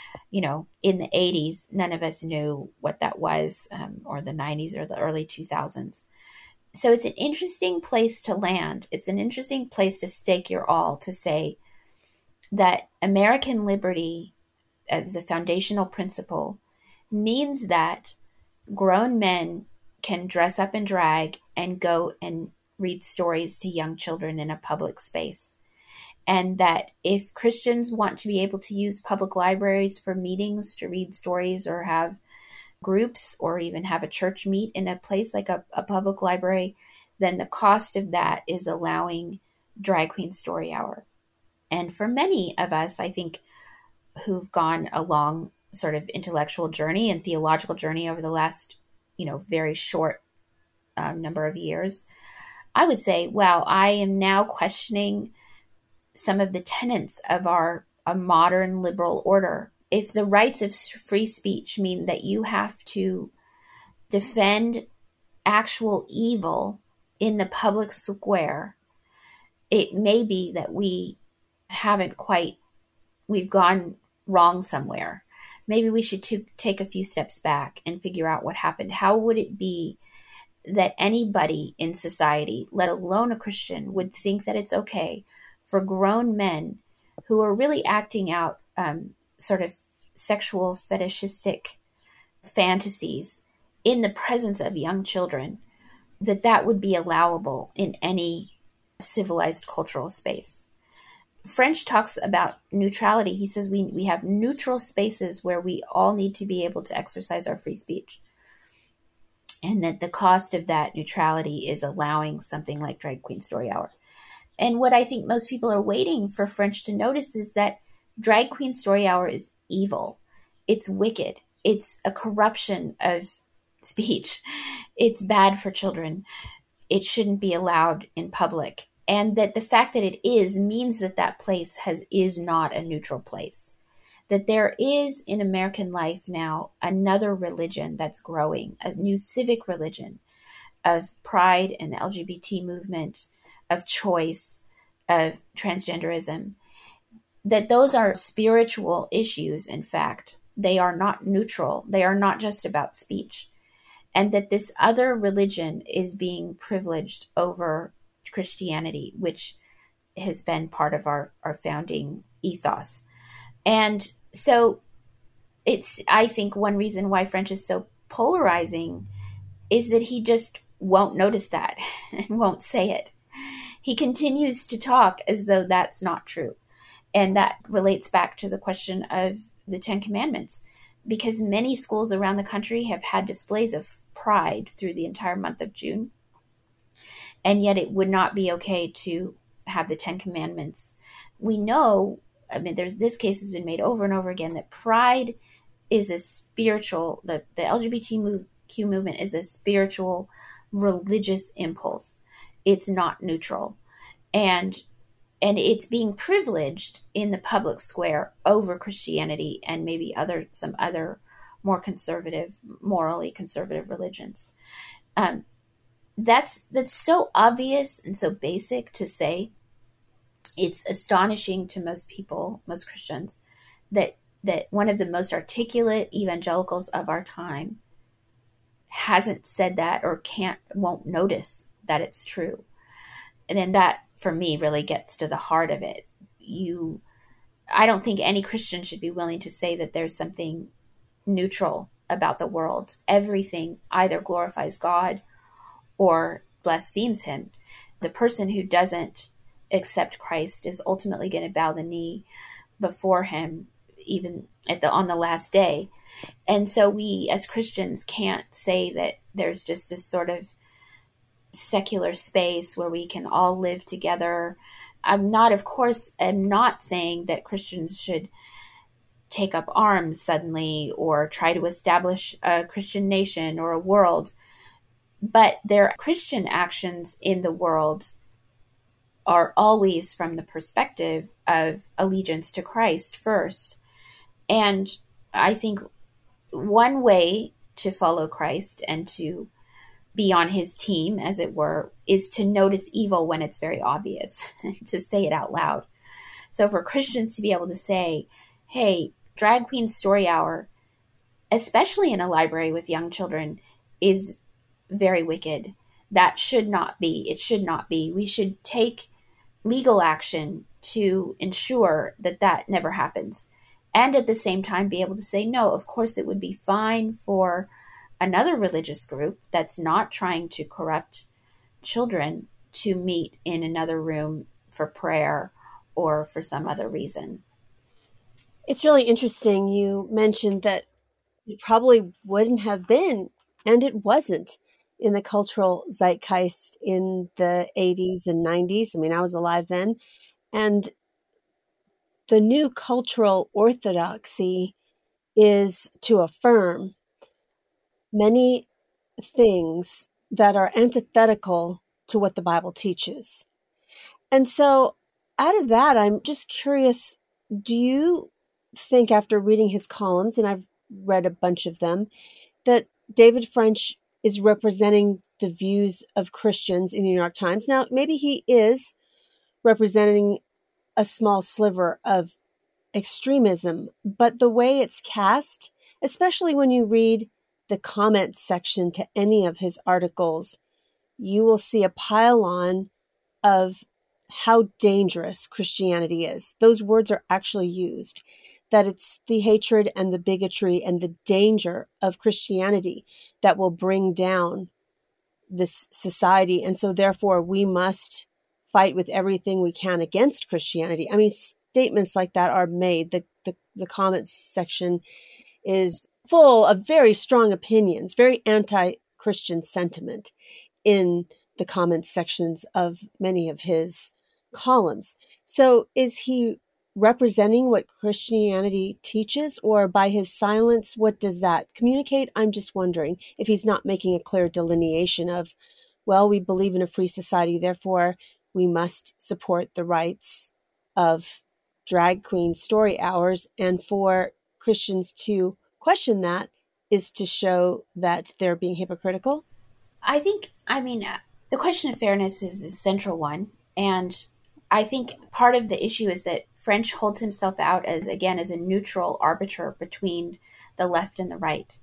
in the 80s, none of us knew what that was, or the 90s or the early 2000s. So it's an interesting place to land. It's an interesting place to stake your all, to say that American liberty as a foundational principle means that grown men can dress up in drag and go and read stories to young children in a public space. And that if Christians want to be able to use public libraries for meetings to read stories, or have groups, or even have a church meet in a place like a public library, then the cost of that is allowing Drag Queen Story Hour. And for many of us, I think, who've gone a long sort of intellectual journey and theological journey over the last, very short number of years, I would say, wow, I am now questioning some of the tenets of a modern liberal order. If the rights of free speech mean that you have to defend actual evil in the public square, it may be that we've gone wrong somewhere. Maybe we should take a few steps back and figure out what happened. How would it be that anybody in society, let alone a Christian, would think that it's okay for grown men who are really acting out sort of sexual fetishistic fantasies in the presence of young children, that would be allowable in any civilized cultural space. French talks about neutrality. He says we have neutral spaces where we all need to be able to exercise our free speech. And that the cost of that neutrality is allowing something like Drag Queen Story Hour. And what I think most people are waiting for French to notice is that Drag Queen Story Hour is evil. It's wicked. It's a corruption of speech. It's bad for children. It shouldn't be allowed in public. And that the fact that it is means that that place is not a neutral place. That there is in American life now another religion that's growing, a new civic religion of pride and LGBT movement, of choice, of transgenderism, that those are spiritual issues, in fact. They are not neutral. They are not just about speech. And that this other religion is being privileged over Christianity, which has been part of our founding ethos. And so I think one reason why French is so polarizing is that he just won't notice that and won't say it. He continues to talk as though that's not true. And that relates back to the question of the Ten Commandments, because many schools around the country have had displays of pride through the entire month of June. And yet it would not be okay to have the Ten Commandments. We know, this case has been made over and over again, that pride is a spiritual, the LGBTQ movement is a spiritual, religious impulse. It's not neutral. And it's being privileged in the public square over Christianity and maybe some other more conservative, morally conservative religions. That's so obvious and so basic to say. It's astonishing to most people, most Christians, that one of the most articulate evangelicals of our time hasn't said that or won't notice that it's true. And then that, for me, really gets to the heart of it. I don't think any Christian should be willing to say that there's something neutral about the world. Everything either glorifies God or blasphemes him. The person who doesn't accept Christ is ultimately going to bow the knee before him, even on the last day. And so we as Christians can't say that there's just this sort of secular space where we can all live together. I'm not saying that Christians should take up arms suddenly or try to establish a Christian nation or a world, but their Christian actions in the world are always from the perspective of allegiance to Christ first. And I think one way to follow Christ and to be on his team, as it were, is to notice evil when it's very obvious, to say it out loud. So for Christians to be able to say, hey, Drag Queen Story Hour, especially in a library with young children, is very wicked. That should not be. It should not be. We should take legal action to ensure that that never happens. And at the same time, be able to say, no, of course it would be fine for another religious group that's not trying to corrupt children to meet in another room for prayer or for some other reason. It's really interesting. You mentioned that it probably wouldn't have been, and it wasn't, in the cultural zeitgeist in the 80s and 90s. I mean, I was alive then. And the new cultural orthodoxy is to affirm many things that are antithetical to what the Bible teaches. And so out of that, I'm just curious, do you think, after reading his columns, and I've read a bunch of them, that David French is representing the views of Christians in the New York Times? Now, maybe he is representing a small sliver of extremism, but the way it's cast, especially when you read the comments section to any of his articles, you will see a pile-on of how dangerous Christianity is. Those words are actually used. that it's the hatred and the bigotry and the danger of Christianity that will bring down this society. And so therefore we must fight with everything we can against Christianity. I mean, statements like that are made. The comments section is full of very strong opinions, very anti-Christian sentiment in the comments sections of many of his columns. So is he representing what Christianity teaches, or by his silence, what does that communicate? I'm just wondering if he's not making a clear delineation of, well, we believe in a free society, therefore we must support the rights of drag queen story hours. And for Christians to question that is to show that they're being hypocritical. The question of fairness is a central one. And I think part of the issue is that French holds himself out as a neutral arbiter between the left and the right.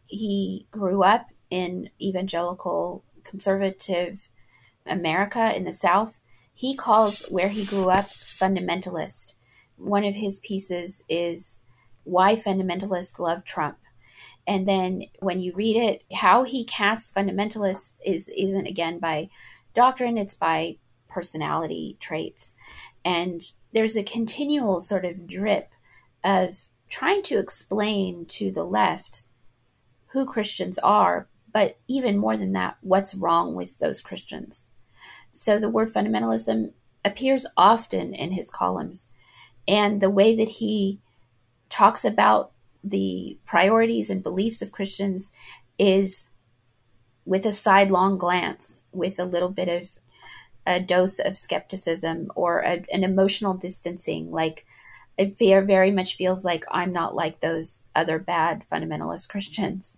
He grew up in evangelical conservative America in the South. He calls where he grew up fundamentalist. One of his pieces is Why Fundamentalists Love Trump. And then when you read it, how he casts fundamentalists isn't again by doctrine, it's by personality traits. And there's a continual sort of drip of trying to explain to the left who Christians are, but even more than that, what's wrong with those Christians. So the word fundamentalism appears often in his columns. And the way that he talks about the priorities and beliefs of Christians is with a sidelong glance, with a little bit of a dose of skepticism or an emotional distancing. Like it very much feels like I'm not like those other bad fundamentalist Christians.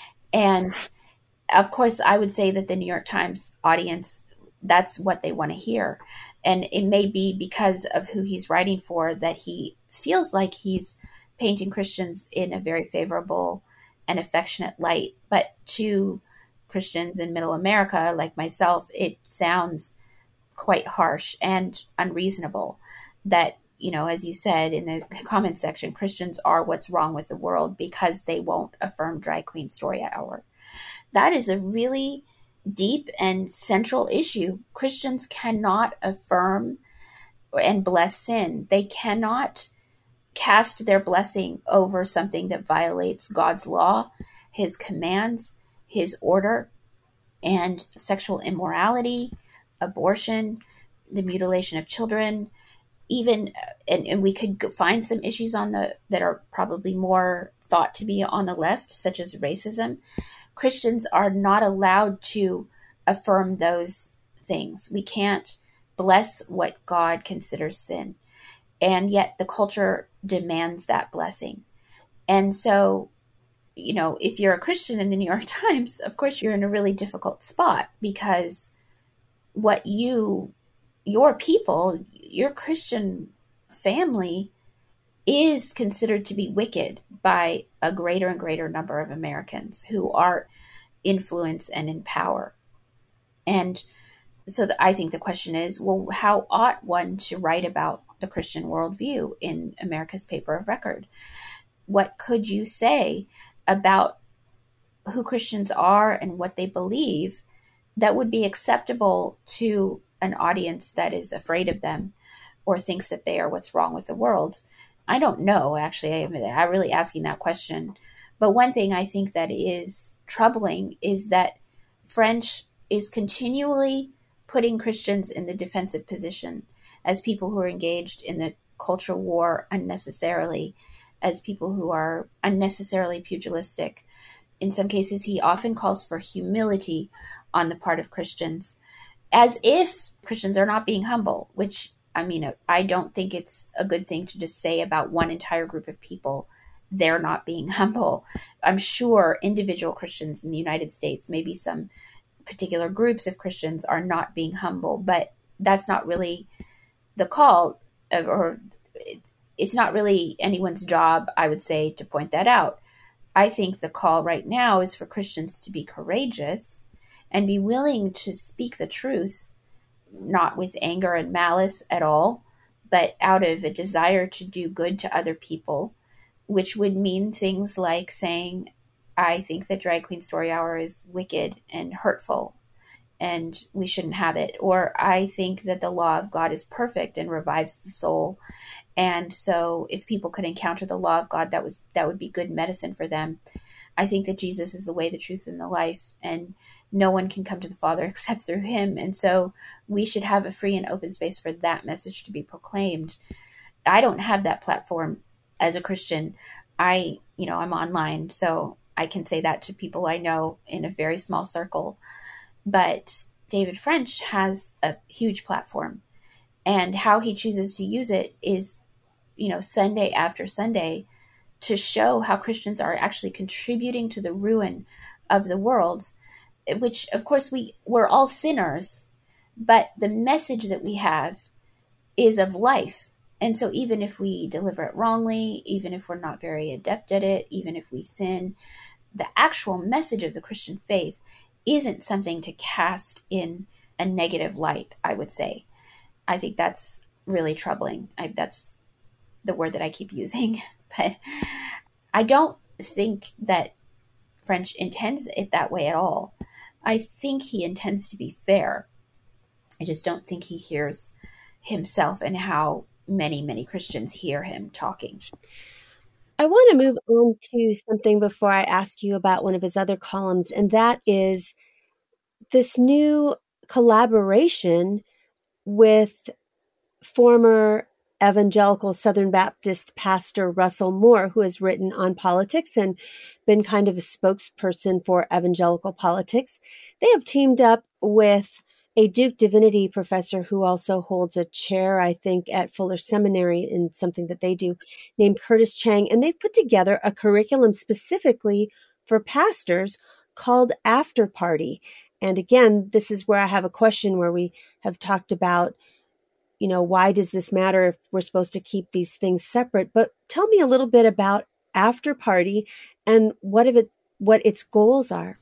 And of course, I would say that the New York Times audience, that's what they want to hear. And it may be because of who he's writing for that he feels like he's painting Christians in a very favorable and affectionate light. But to Christians in Middle America, like myself, it sounds quite harsh and unreasonable that, as you said in the comment section, Christians are what's wrong with the world because they won't affirm drag queen story hour. That is a really deep and central issue. Christians cannot affirm and bless sin. They cannot cast their blessing over something that violates God's law, his commands, his order, and sexual immorality, abortion, the mutilation of children, even, and we could find some issues that are probably more thought to be on the left, such as racism. Christians are not allowed to affirm those things. We can't bless what God considers sin. And yet the culture demands that blessing. And so, if you're a Christian in the New York Times, of course, you're in a really difficult spot because what your people, your Christian family is considered to be wicked by a greater and greater number of Americans who are influence and in power. And so I think the question is, well, how ought one to write about the Christian worldview in America's paper of record? What could you say about who Christians are and what they believe that would be acceptable to an audience that is afraid of them or thinks that they are what's wrong with the world? I don't know, actually. I'm really asking that question. But one thing I think that is troubling is that French is continually putting Christians in the defensive position as people who are engaged in the culture war unnecessarily, as people who are unnecessarily pugilistic. In some cases, he often calls for humility on the part of Christians, as if Christians are not being humble, which, I don't think it's a good thing to just say about one entire group of people, they're not being humble. I'm sure individual Christians in the United States, maybe some particular groups of Christians are not being humble, but that's not really the call, or it's not really anyone's job, I would say, to point that out. I think the call right now is for Christians to be courageous and be willing to speak the truth, not with anger and malice at all, but out of a desire to do good to other people which would mean things like saying, I think that Drag Queen Story Hour is wicked and hurtful and we shouldn't have it. Or I think that the law of God is perfect and revives the soul. And so if people could encounter the law of God, that would be good medicine for them. I think that Jesus is the way, the truth, and the life, and no one can come to the Father except through him. And so we should have a free and open space for that message to be proclaimed. I don't have that platform as a Christian. I'm online, so I can say that to people I know in a very small circle. But David French has a huge platform, and how he chooses to use it is, Sunday after Sunday, to show how Christians are actually contributing to the ruin of the world, which of course we're all sinners, but the message that we have is of life. And so even if we deliver it wrongly, even if we're not very adept at it, even if we sin, the actual message of the Christian faith isn't something to cast in a negative light, I would say. I think that's really troubling. That's the word that I keep using. But I don't think that French intends it that way at all. I think he intends to be fair. I just don't think he hears himself and how many, many Christians hear him talking. I want to move on to something before I ask you about one of his other columns, and that is this new collaboration with former evangelical Southern Baptist pastor Russell Moore, who has written on politics and been kind of a spokesperson for evangelical politics. They have teamed up with a Duke Divinity professor who also holds a chair, I think, at Fuller Seminary in something that they do, named Curtis Chang. And they've put together a curriculum specifically for pastors called After Party. And again, this is where I have a question where we have talked about, why does this matter if we're supposed to keep these things separate? But tell me a little bit about After Party and what its goals are.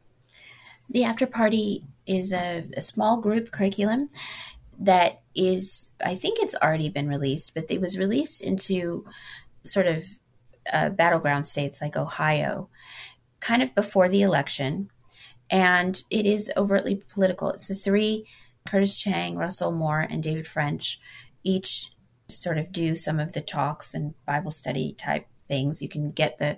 The After Party is a small group curriculum that is, I think it's already been released, but it was released into sort of battleground states like Ohio, kind of before the election. And it is overtly political. It's the three, Curtis Chang, Russell Moore, and David French, each sort of do some of the talks and Bible study type things. You can get the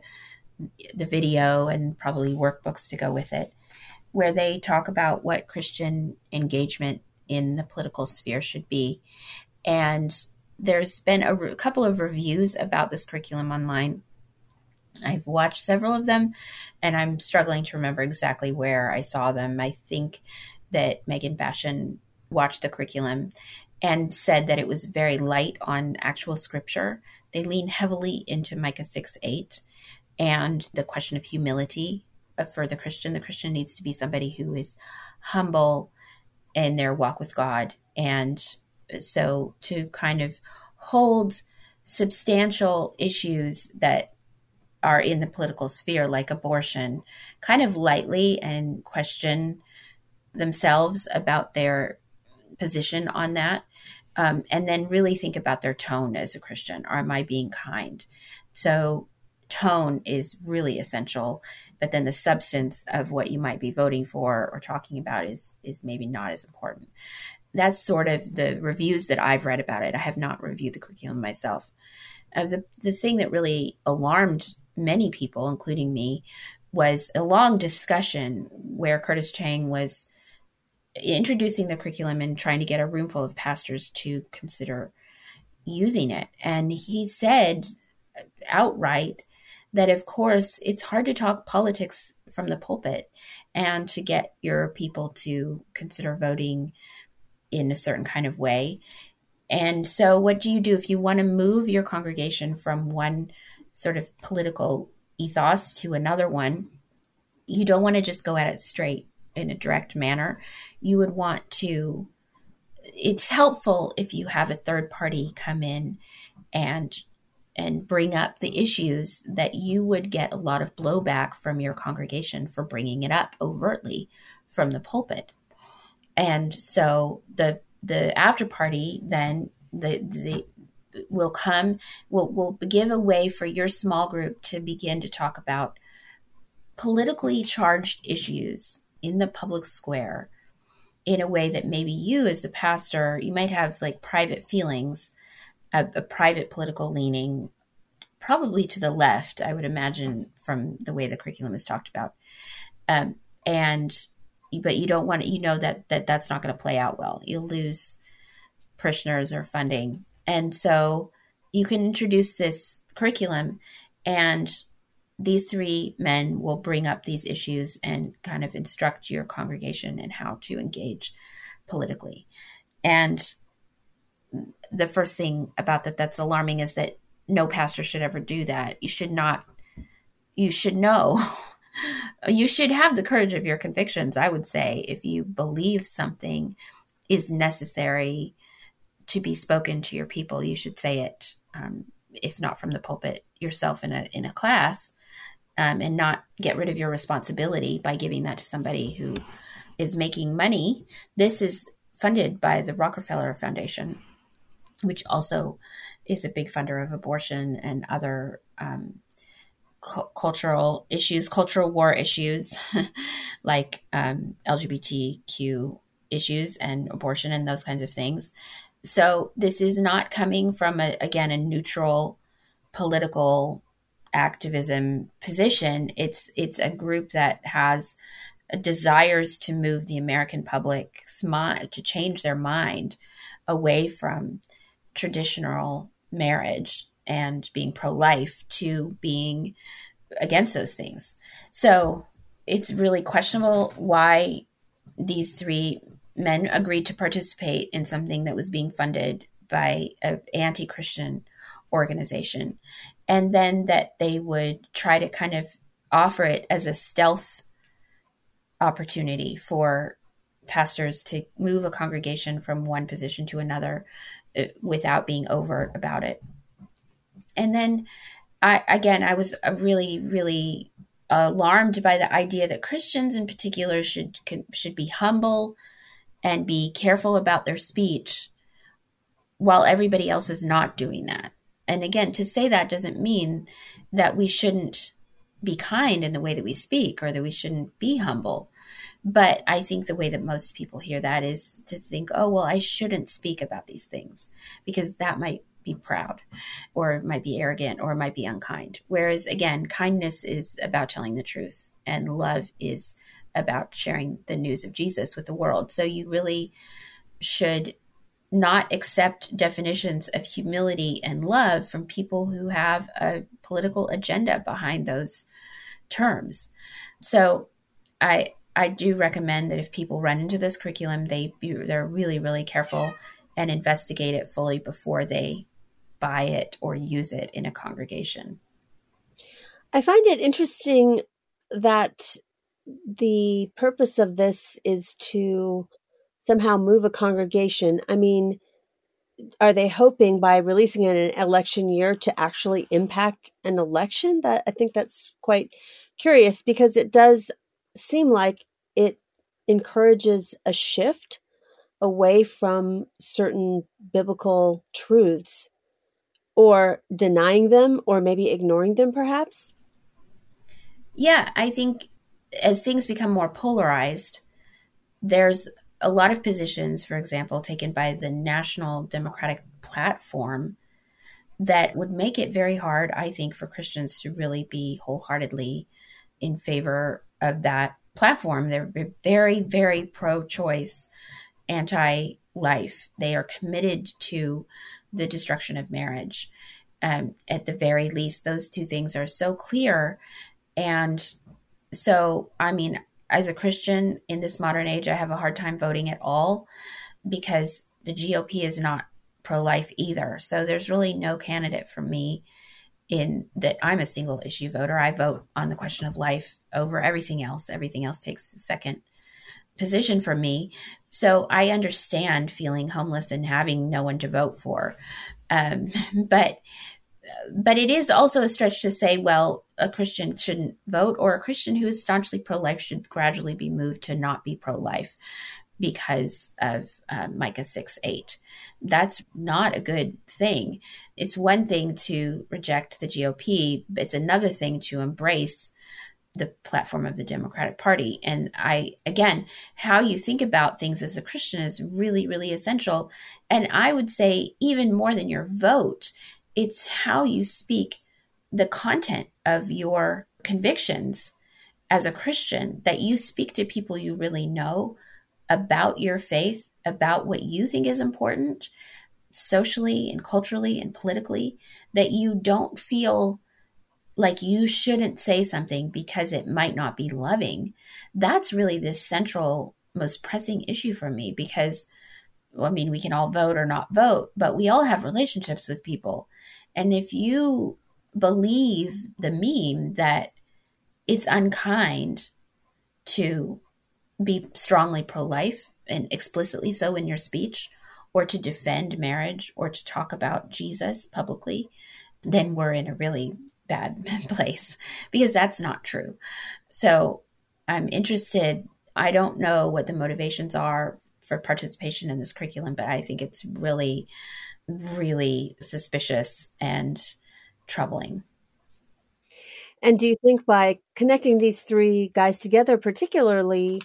video and probably workbooks to go with it, where they talk about what Christian engagement in the political sphere should be. And there's been a couple of reviews about this curriculum online. I've watched several of them, and I'm struggling to remember exactly where I saw them. I think that Megan Bashan watched the curriculum and said that it was very light on actual scripture. They lean heavily into Micah 6:8 and the question of humility for the Christian. The Christian needs to be somebody who is humble in their walk with God. And so to kind of hold substantial issues that are in the political sphere, like abortion, kind of lightly and question themselves about their position on that. And then really think about their tone as a Christian. Or am I being kind? So tone is really essential, but then the substance of what you might be voting for or talking about is maybe not as important. That's sort of the reviews that I've read about it. I have not reviewed the curriculum myself. The thing that really alarmed many people, including me, was a long discussion where Curtis Chang was introducing the curriculum and trying to get a room full of pastors to consider using it. And he said outright that, of course, it's hard to talk politics from the pulpit and to get your people to consider voting in a certain kind of way. And so what do you do if you want to move your congregation from one sort of political ethos to another one? You don't want to just go at it straight in a direct manner. You would want to, it's helpful if you have a third party come in and bring up the issues that you would get a lot of blowback from your congregation for bringing it up overtly from the pulpit. And so the after party, then the will give a way for your small group to begin to talk about politically charged issues in the public square in a way that maybe you as the pastor, you might have like private feelings, a private political leaning, probably to the left, I would imagine, from the way the curriculum is talked about. But you don't want to, that's not going to play out well. You'll lose parishioners or funding. And so you can introduce this curriculum, and these three men will bring up these issues and kind of instruct your congregation in how to engage politically. And the first thing about that's alarming is that no pastor should ever do that. You should know. You should have the courage of your convictions, I would say. If you believe something is necessary to be spoken to your people, you should say it, if not from the pulpit, yourself in a class, and not get rid of your responsibility by giving that to somebody who is making money. This is funded by the Rockefeller Foundation, which also is a big funder of abortion and other cultural issues, cultural war issues, like LGBTQ issues and abortion and those kinds of things. So this is not coming from, a neutral political activism position. It's a group that has desires to move the American public's mind, to change their mind away from traditional marriage and being pro-life to being against those things. So it's really questionable why these three men agreed to participate in something that was being funded by an anti-Christian organization, and then that they would try to kind of offer it as a stealth opportunity for pastors to move a congregation from one position to another without being overt about it. And then I was really, really alarmed by the idea that Christians in particular should be humble and be careful about their speech while everybody else is not doing that. And again, to say that doesn't mean that we shouldn't be kind in the way that we speak or that we shouldn't be humble. But I think the way that most people hear that is to think, oh, well, I shouldn't speak about these things because that might be proud, or it might be arrogant, or it might be unkind. Whereas, again, kindness is about telling the truth, and love is about sharing the news of Jesus with the world. So you really should not accept definitions of humility and love from people who have a political agenda behind those terms. So I do recommend that if people run into this curriculum, they're really, really careful and investigate it fully before they buy it or use it in a congregation. I find it interesting that the purpose of this is to somehow move a congregation. I mean, are they hoping by releasing it in an election year to actually impact an election? I think that's quite curious, because it does seem like it encourages a shift away from certain biblical truths, or denying them, or maybe ignoring them, perhaps. Yeah, I think as things become more polarized, there's a lot of positions, for example, taken by the National Democratic Platform that would make it very hard, I think, for Christians to really be wholeheartedly in favor of that platform. They're very, very pro-choice, anti-life. They are committed to the destruction of marriage. At the very least, those two things are so clear. And so, I mean, as a Christian in this modern age, I have a hard time voting at all because the GOP is not pro-life either. So there's really no candidate for me in that. I'm a single issue voter. I vote on the question of life over everything else. Everything else takes a second position for me. So I understand feeling homeless and having no one to vote for. But it is also a stretch to say, well, a Christian shouldn't vote, or a Christian who is staunchly pro-life should gradually be moved to not be pro-life. because of Micah 6:8. That's not a good thing. It's one thing to reject the GOP, but it's another thing to embrace the platform of the Democratic Party. And again, how you think about things as a Christian is really, really essential. And I would say, even more than your vote, it's how you speak, the content of your convictions as a Christian, that you speak to people you really know about your faith, about what you think is important socially and culturally and politically, that you don't feel like you shouldn't say something because it might not be loving. That's really the central, most pressing issue for me because, well, I mean, we can all vote or not vote, but we all have relationships with people. And if you believe the meme that it's unkind to be strongly pro-life and explicitly so in your speech, or to defend marriage, or to talk about Jesus publicly, then we're in a really bad place because that's not true. So I'm interested. I don't know what the motivations are for participation in this curriculum, but I think it's really, really suspicious and troubling. And do you think by connecting these three guys together, particularly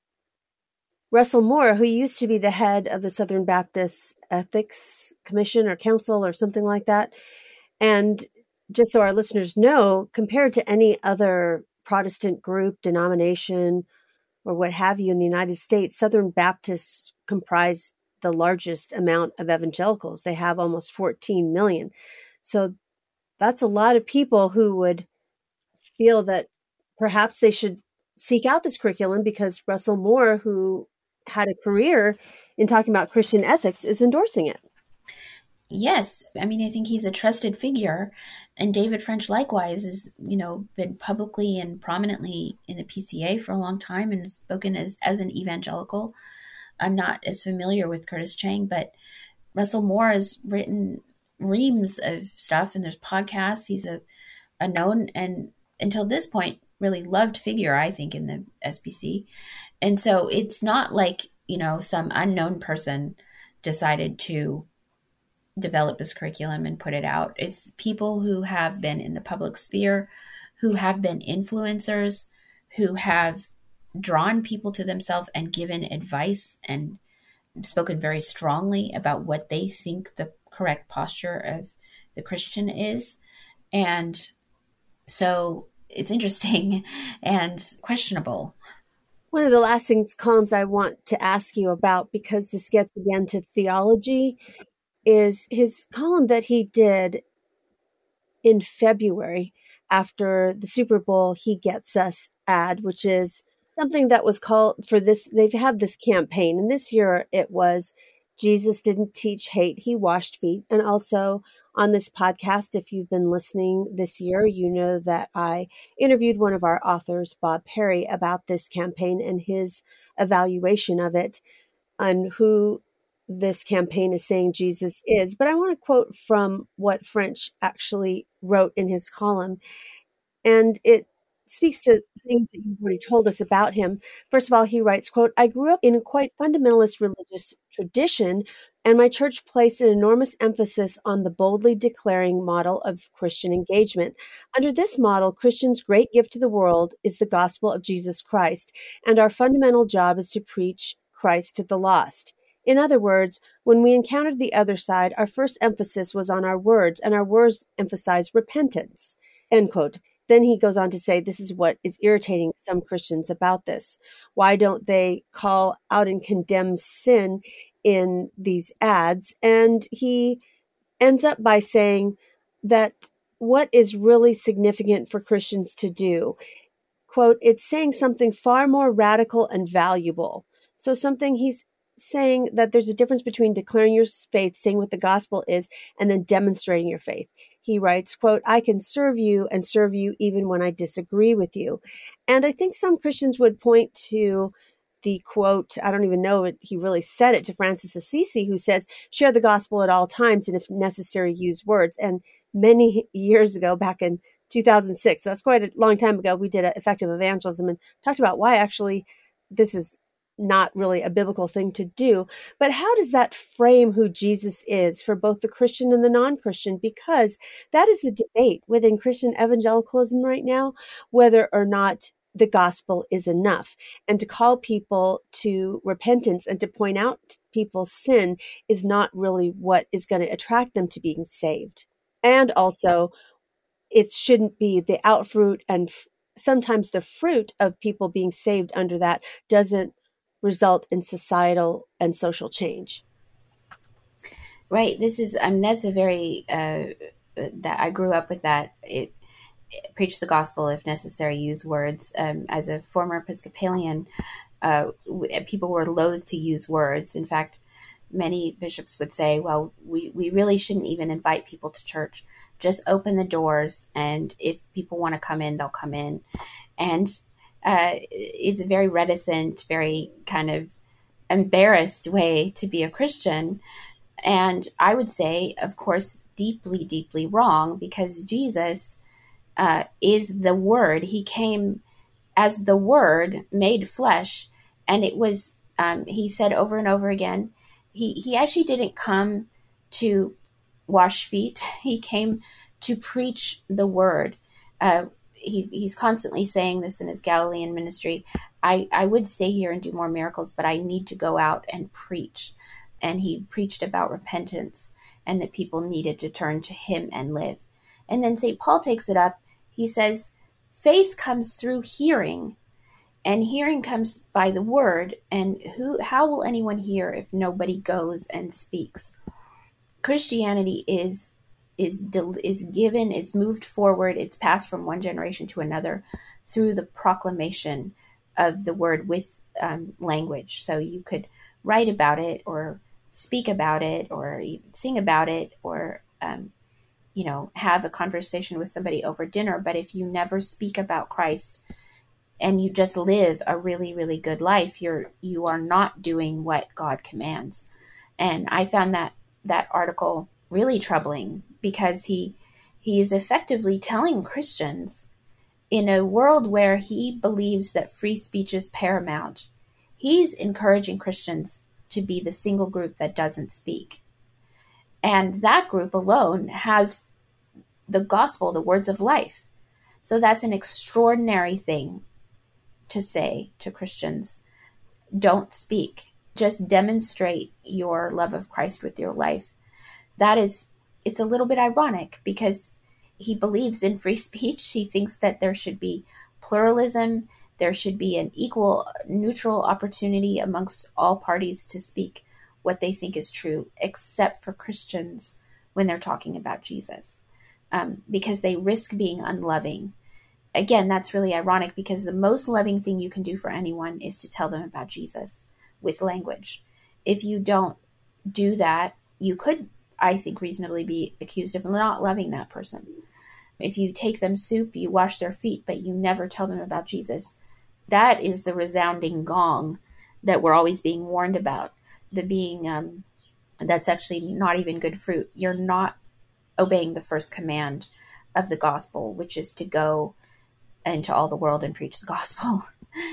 Russell Moore, who used to be the head of the Southern Baptist Ethics Commission or Council or something like that, and just so our listeners know, compared to any other Protestant group, denomination, or what have you in the United States, Southern Baptists comprise the largest amount of evangelicals. They have almost 14 million. So that's a lot of people who would feel that perhaps they should seek out this curriculum because Russell Moore, who had a career in talking about Christian ethics, is endorsing it. Yes. I mean, I think he's a trusted figure. And David French likewise has, been publicly and prominently in the PCA for a long time and has spoken as an evangelical. I'm not as familiar with Curtis Chang, but Russell Moore has written reams of stuff and there's podcasts. He's a known and until this point really loved figure, I think, in the SBC. And so it's not like, some unknown person decided to develop this curriculum and put it out. It's people who have been in the public sphere, who have been influencers, who have drawn people to themselves and given advice and spoken very strongly about what they think the correct posture of the Christian is. And so it's interesting and questionable. One of the last columns I want to ask you about, because this gets again to theology, is his column that he did in February after the Super Bowl He Gets Us ad, which is something that was called for this. They've had this campaign, and this year it was Jesus didn't teach hate, he washed feet. And also on this podcast, if you've been listening this year, you know that I interviewed one of our authors, Bob Perry, about this campaign and his evaluation of it and who this campaign is saying Jesus is. But I want to quote from what French actually wrote in his column. And it speaks to things that you've already told us about him. First of all, he writes, quote, "I grew up in a quite fundamentalist religious tradition, and my church placed an enormous emphasis on the boldly declaring model of Christian engagement. Under this model, Christians' great gift to the world is the gospel of Jesus Christ, and our fundamental job is to preach Christ to the lost. In other words, when we encountered the other side, our first emphasis was on our words, and our words emphasized repentance." End quote. Then he goes on to say, this is what is irritating some Christians about this. Why don't they call out and condemn sin in these ads? And he ends up by saying that what is really significant for Christians to do, quote, it's saying something far more radical and valuable. So something he's saying that there's a difference between declaring your faith, saying what the gospel is, and then demonstrating your faith. He writes, quote, "I can serve you and serve you even when I disagree with you." And I think some Christians would point to the quote, I don't even know if he really said it, to Francis Assisi, who says, "Share the gospel at all times and if necessary, use words." And many years ago, back in 2006, so that's quite a long time ago, we did an effective evangelism and talked about why actually this is not really a biblical thing to do. But how does that frame who Jesus is for both the Christian and the non-Christian? Because that is a debate within Christian evangelicalism right now, whether or not the gospel is enough. And to call people to repentance and to point out people's sin is not really what is going to attract them to being saved. And also, it shouldn't be the outfruit, and sometimes the fruit of people being saved under that doesn't result in societal and social change. Right. This is, I mean, that's a very, that I grew up with that. Preach the gospel, if necessary, use words. As a former Episcopalian, people were loath to use words. In fact, many bishops would say, well, we really shouldn't even invite people to church. Just open the doors, and if people want to come in, they'll come in. And it's a very reticent, very kind of embarrassed way to be a Christian. And I would say, of course, deeply, deeply wrong, because Jesus is the Word. He came as the Word made flesh. And it was, he said over and over again, he actually didn't come to wash feet. He came to preach the Word. He's constantly saying this in his Galilean ministry. I would stay here and do more miracles, but I need to go out and preach. And he preached about repentance and that people needed to turn to him and live. And then St. Paul takes it up. He says, faith comes through hearing, and hearing comes by the word. And how will anyone hear if nobody goes and speaks? Christianity is given, it's moved forward, it's passed from one generation to another through the proclamation of the word with language. So you could write about it, or speak about it, or sing about it, or have a conversation with somebody over dinner. But if you never speak about Christ and you just live a really, really good life, you are not doing what God commands. And I found that article really troubling, because he is effectively telling Christians, in a world where he believes that free speech is paramount, he's encouraging Christians to be the single group that doesn't speak. And that group alone has the gospel, the words of life. So that's an extraordinary thing to say to Christians. Don't speak. Just demonstrate your love of Christ with your life. It's a little bit ironic, because he believes in free speech. He thinks that there should be pluralism. There should be an equal, neutral opportunity amongst all parties to speak what they think is true, except for Christians when they're talking about Jesus, because they risk being unloving. Again, that's really ironic, because the most loving thing you can do for anyone is to tell them about Jesus with language. If you don't do that, you could, I think, reasonably be accused of not loving that person. If you take them soup, you wash their feet, but you never tell them about Jesus, that is the resounding gong that we're always being warned about. The being, that's actually not even good fruit. You're not obeying the first command of the gospel, which is to go into all the world and preach the gospel.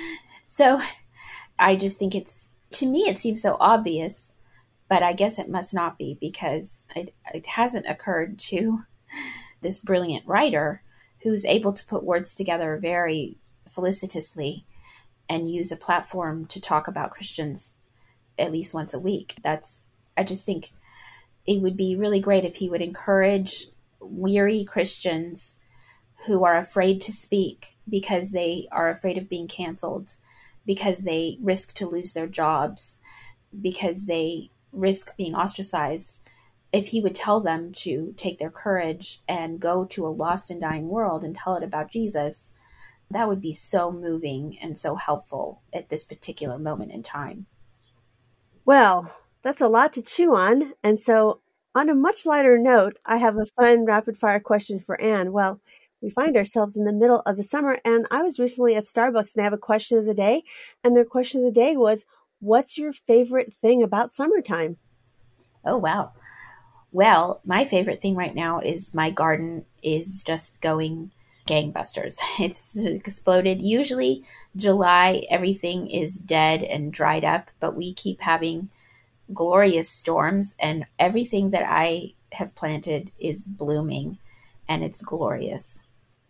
So I just think to me, it seems so obvious, but I guess it must not be, because it hasn't occurred to this brilliant writer who's able to put words together very felicitously and use a platform to talk about Christians at least once a week. I just think it would be really great if he would encourage weary Christians who are afraid to speak because they are afraid of being canceled, because they risk to lose their jobs, because they risk being ostracized. If he would tell them to take their courage and go to a lost and dying world and tell it about Jesus, that would be so moving and so helpful at this particular moment in time. Well, that's a lot to chew on. And so, on a much lighter note, I have a fun rapid fire question for Anne. Well, we find ourselves in the middle of the summer, and I was recently at Starbucks, and they have a question of the day. And their question of the day was, what's your favorite thing about summertime? Oh, wow. Well, my favorite thing right now is my garden is just going gangbusters. It's exploded. Usually July, everything is dead and dried up, but we keep having glorious storms, and everything that I have planted is blooming, and it's glorious.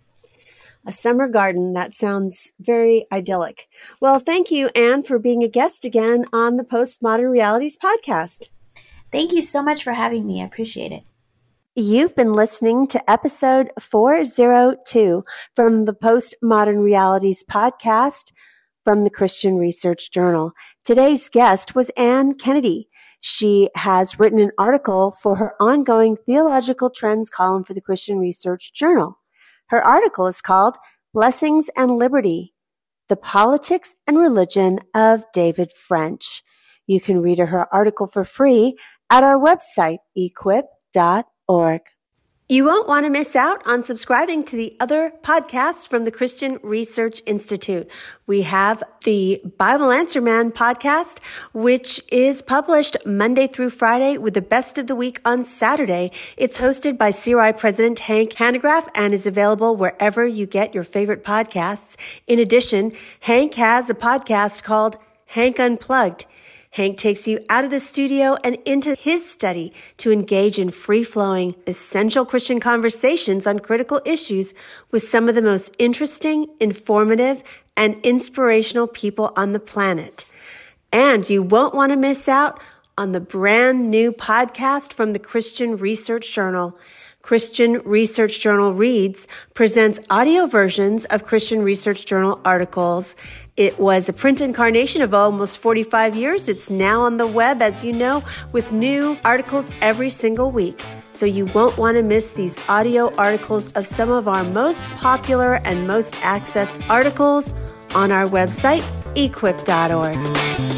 A summer garden. That sounds very idyllic. Well, thank you, Anne, for being a guest again on the Postmodern Realities podcast. Thank you so much for having me. I appreciate it. You've been listening to episode 402 from the Postmodern Realities podcast from the Christian Research Journal. Today's guest was Anne Kennedy. She has written an article for her ongoing Theological Trends column for the Christian Research Journal. Her article is called Blessings and Liberty, The Politics and Religion of David French. You can read her article for free at our website, equip.org. You won't want to miss out on subscribing to the other podcasts from the Christian Research Institute. We have the Bible Answer Man podcast, which is published Monday through Friday with the best of the week on Saturday. It's hosted by CRI President Hank Hanegraaff and is available wherever you get your favorite podcasts. In addition, Hank has a podcast called Hank Unplugged. Hank takes you out of the studio and into his study to engage in free-flowing, essential Christian conversations on critical issues with some of the most interesting, informative, and inspirational people on the planet. And you won't want to miss out on the brand new podcast from the Christian Research Journal. Christian Research Journal Reads presents audio versions of Christian Research Journal articles. It was a print incarnation of almost 45 years. It's now on the web, as you know, with new articles every single week. So you won't want to miss these audio articles of some of our most popular and most accessed articles on our website, equip.org.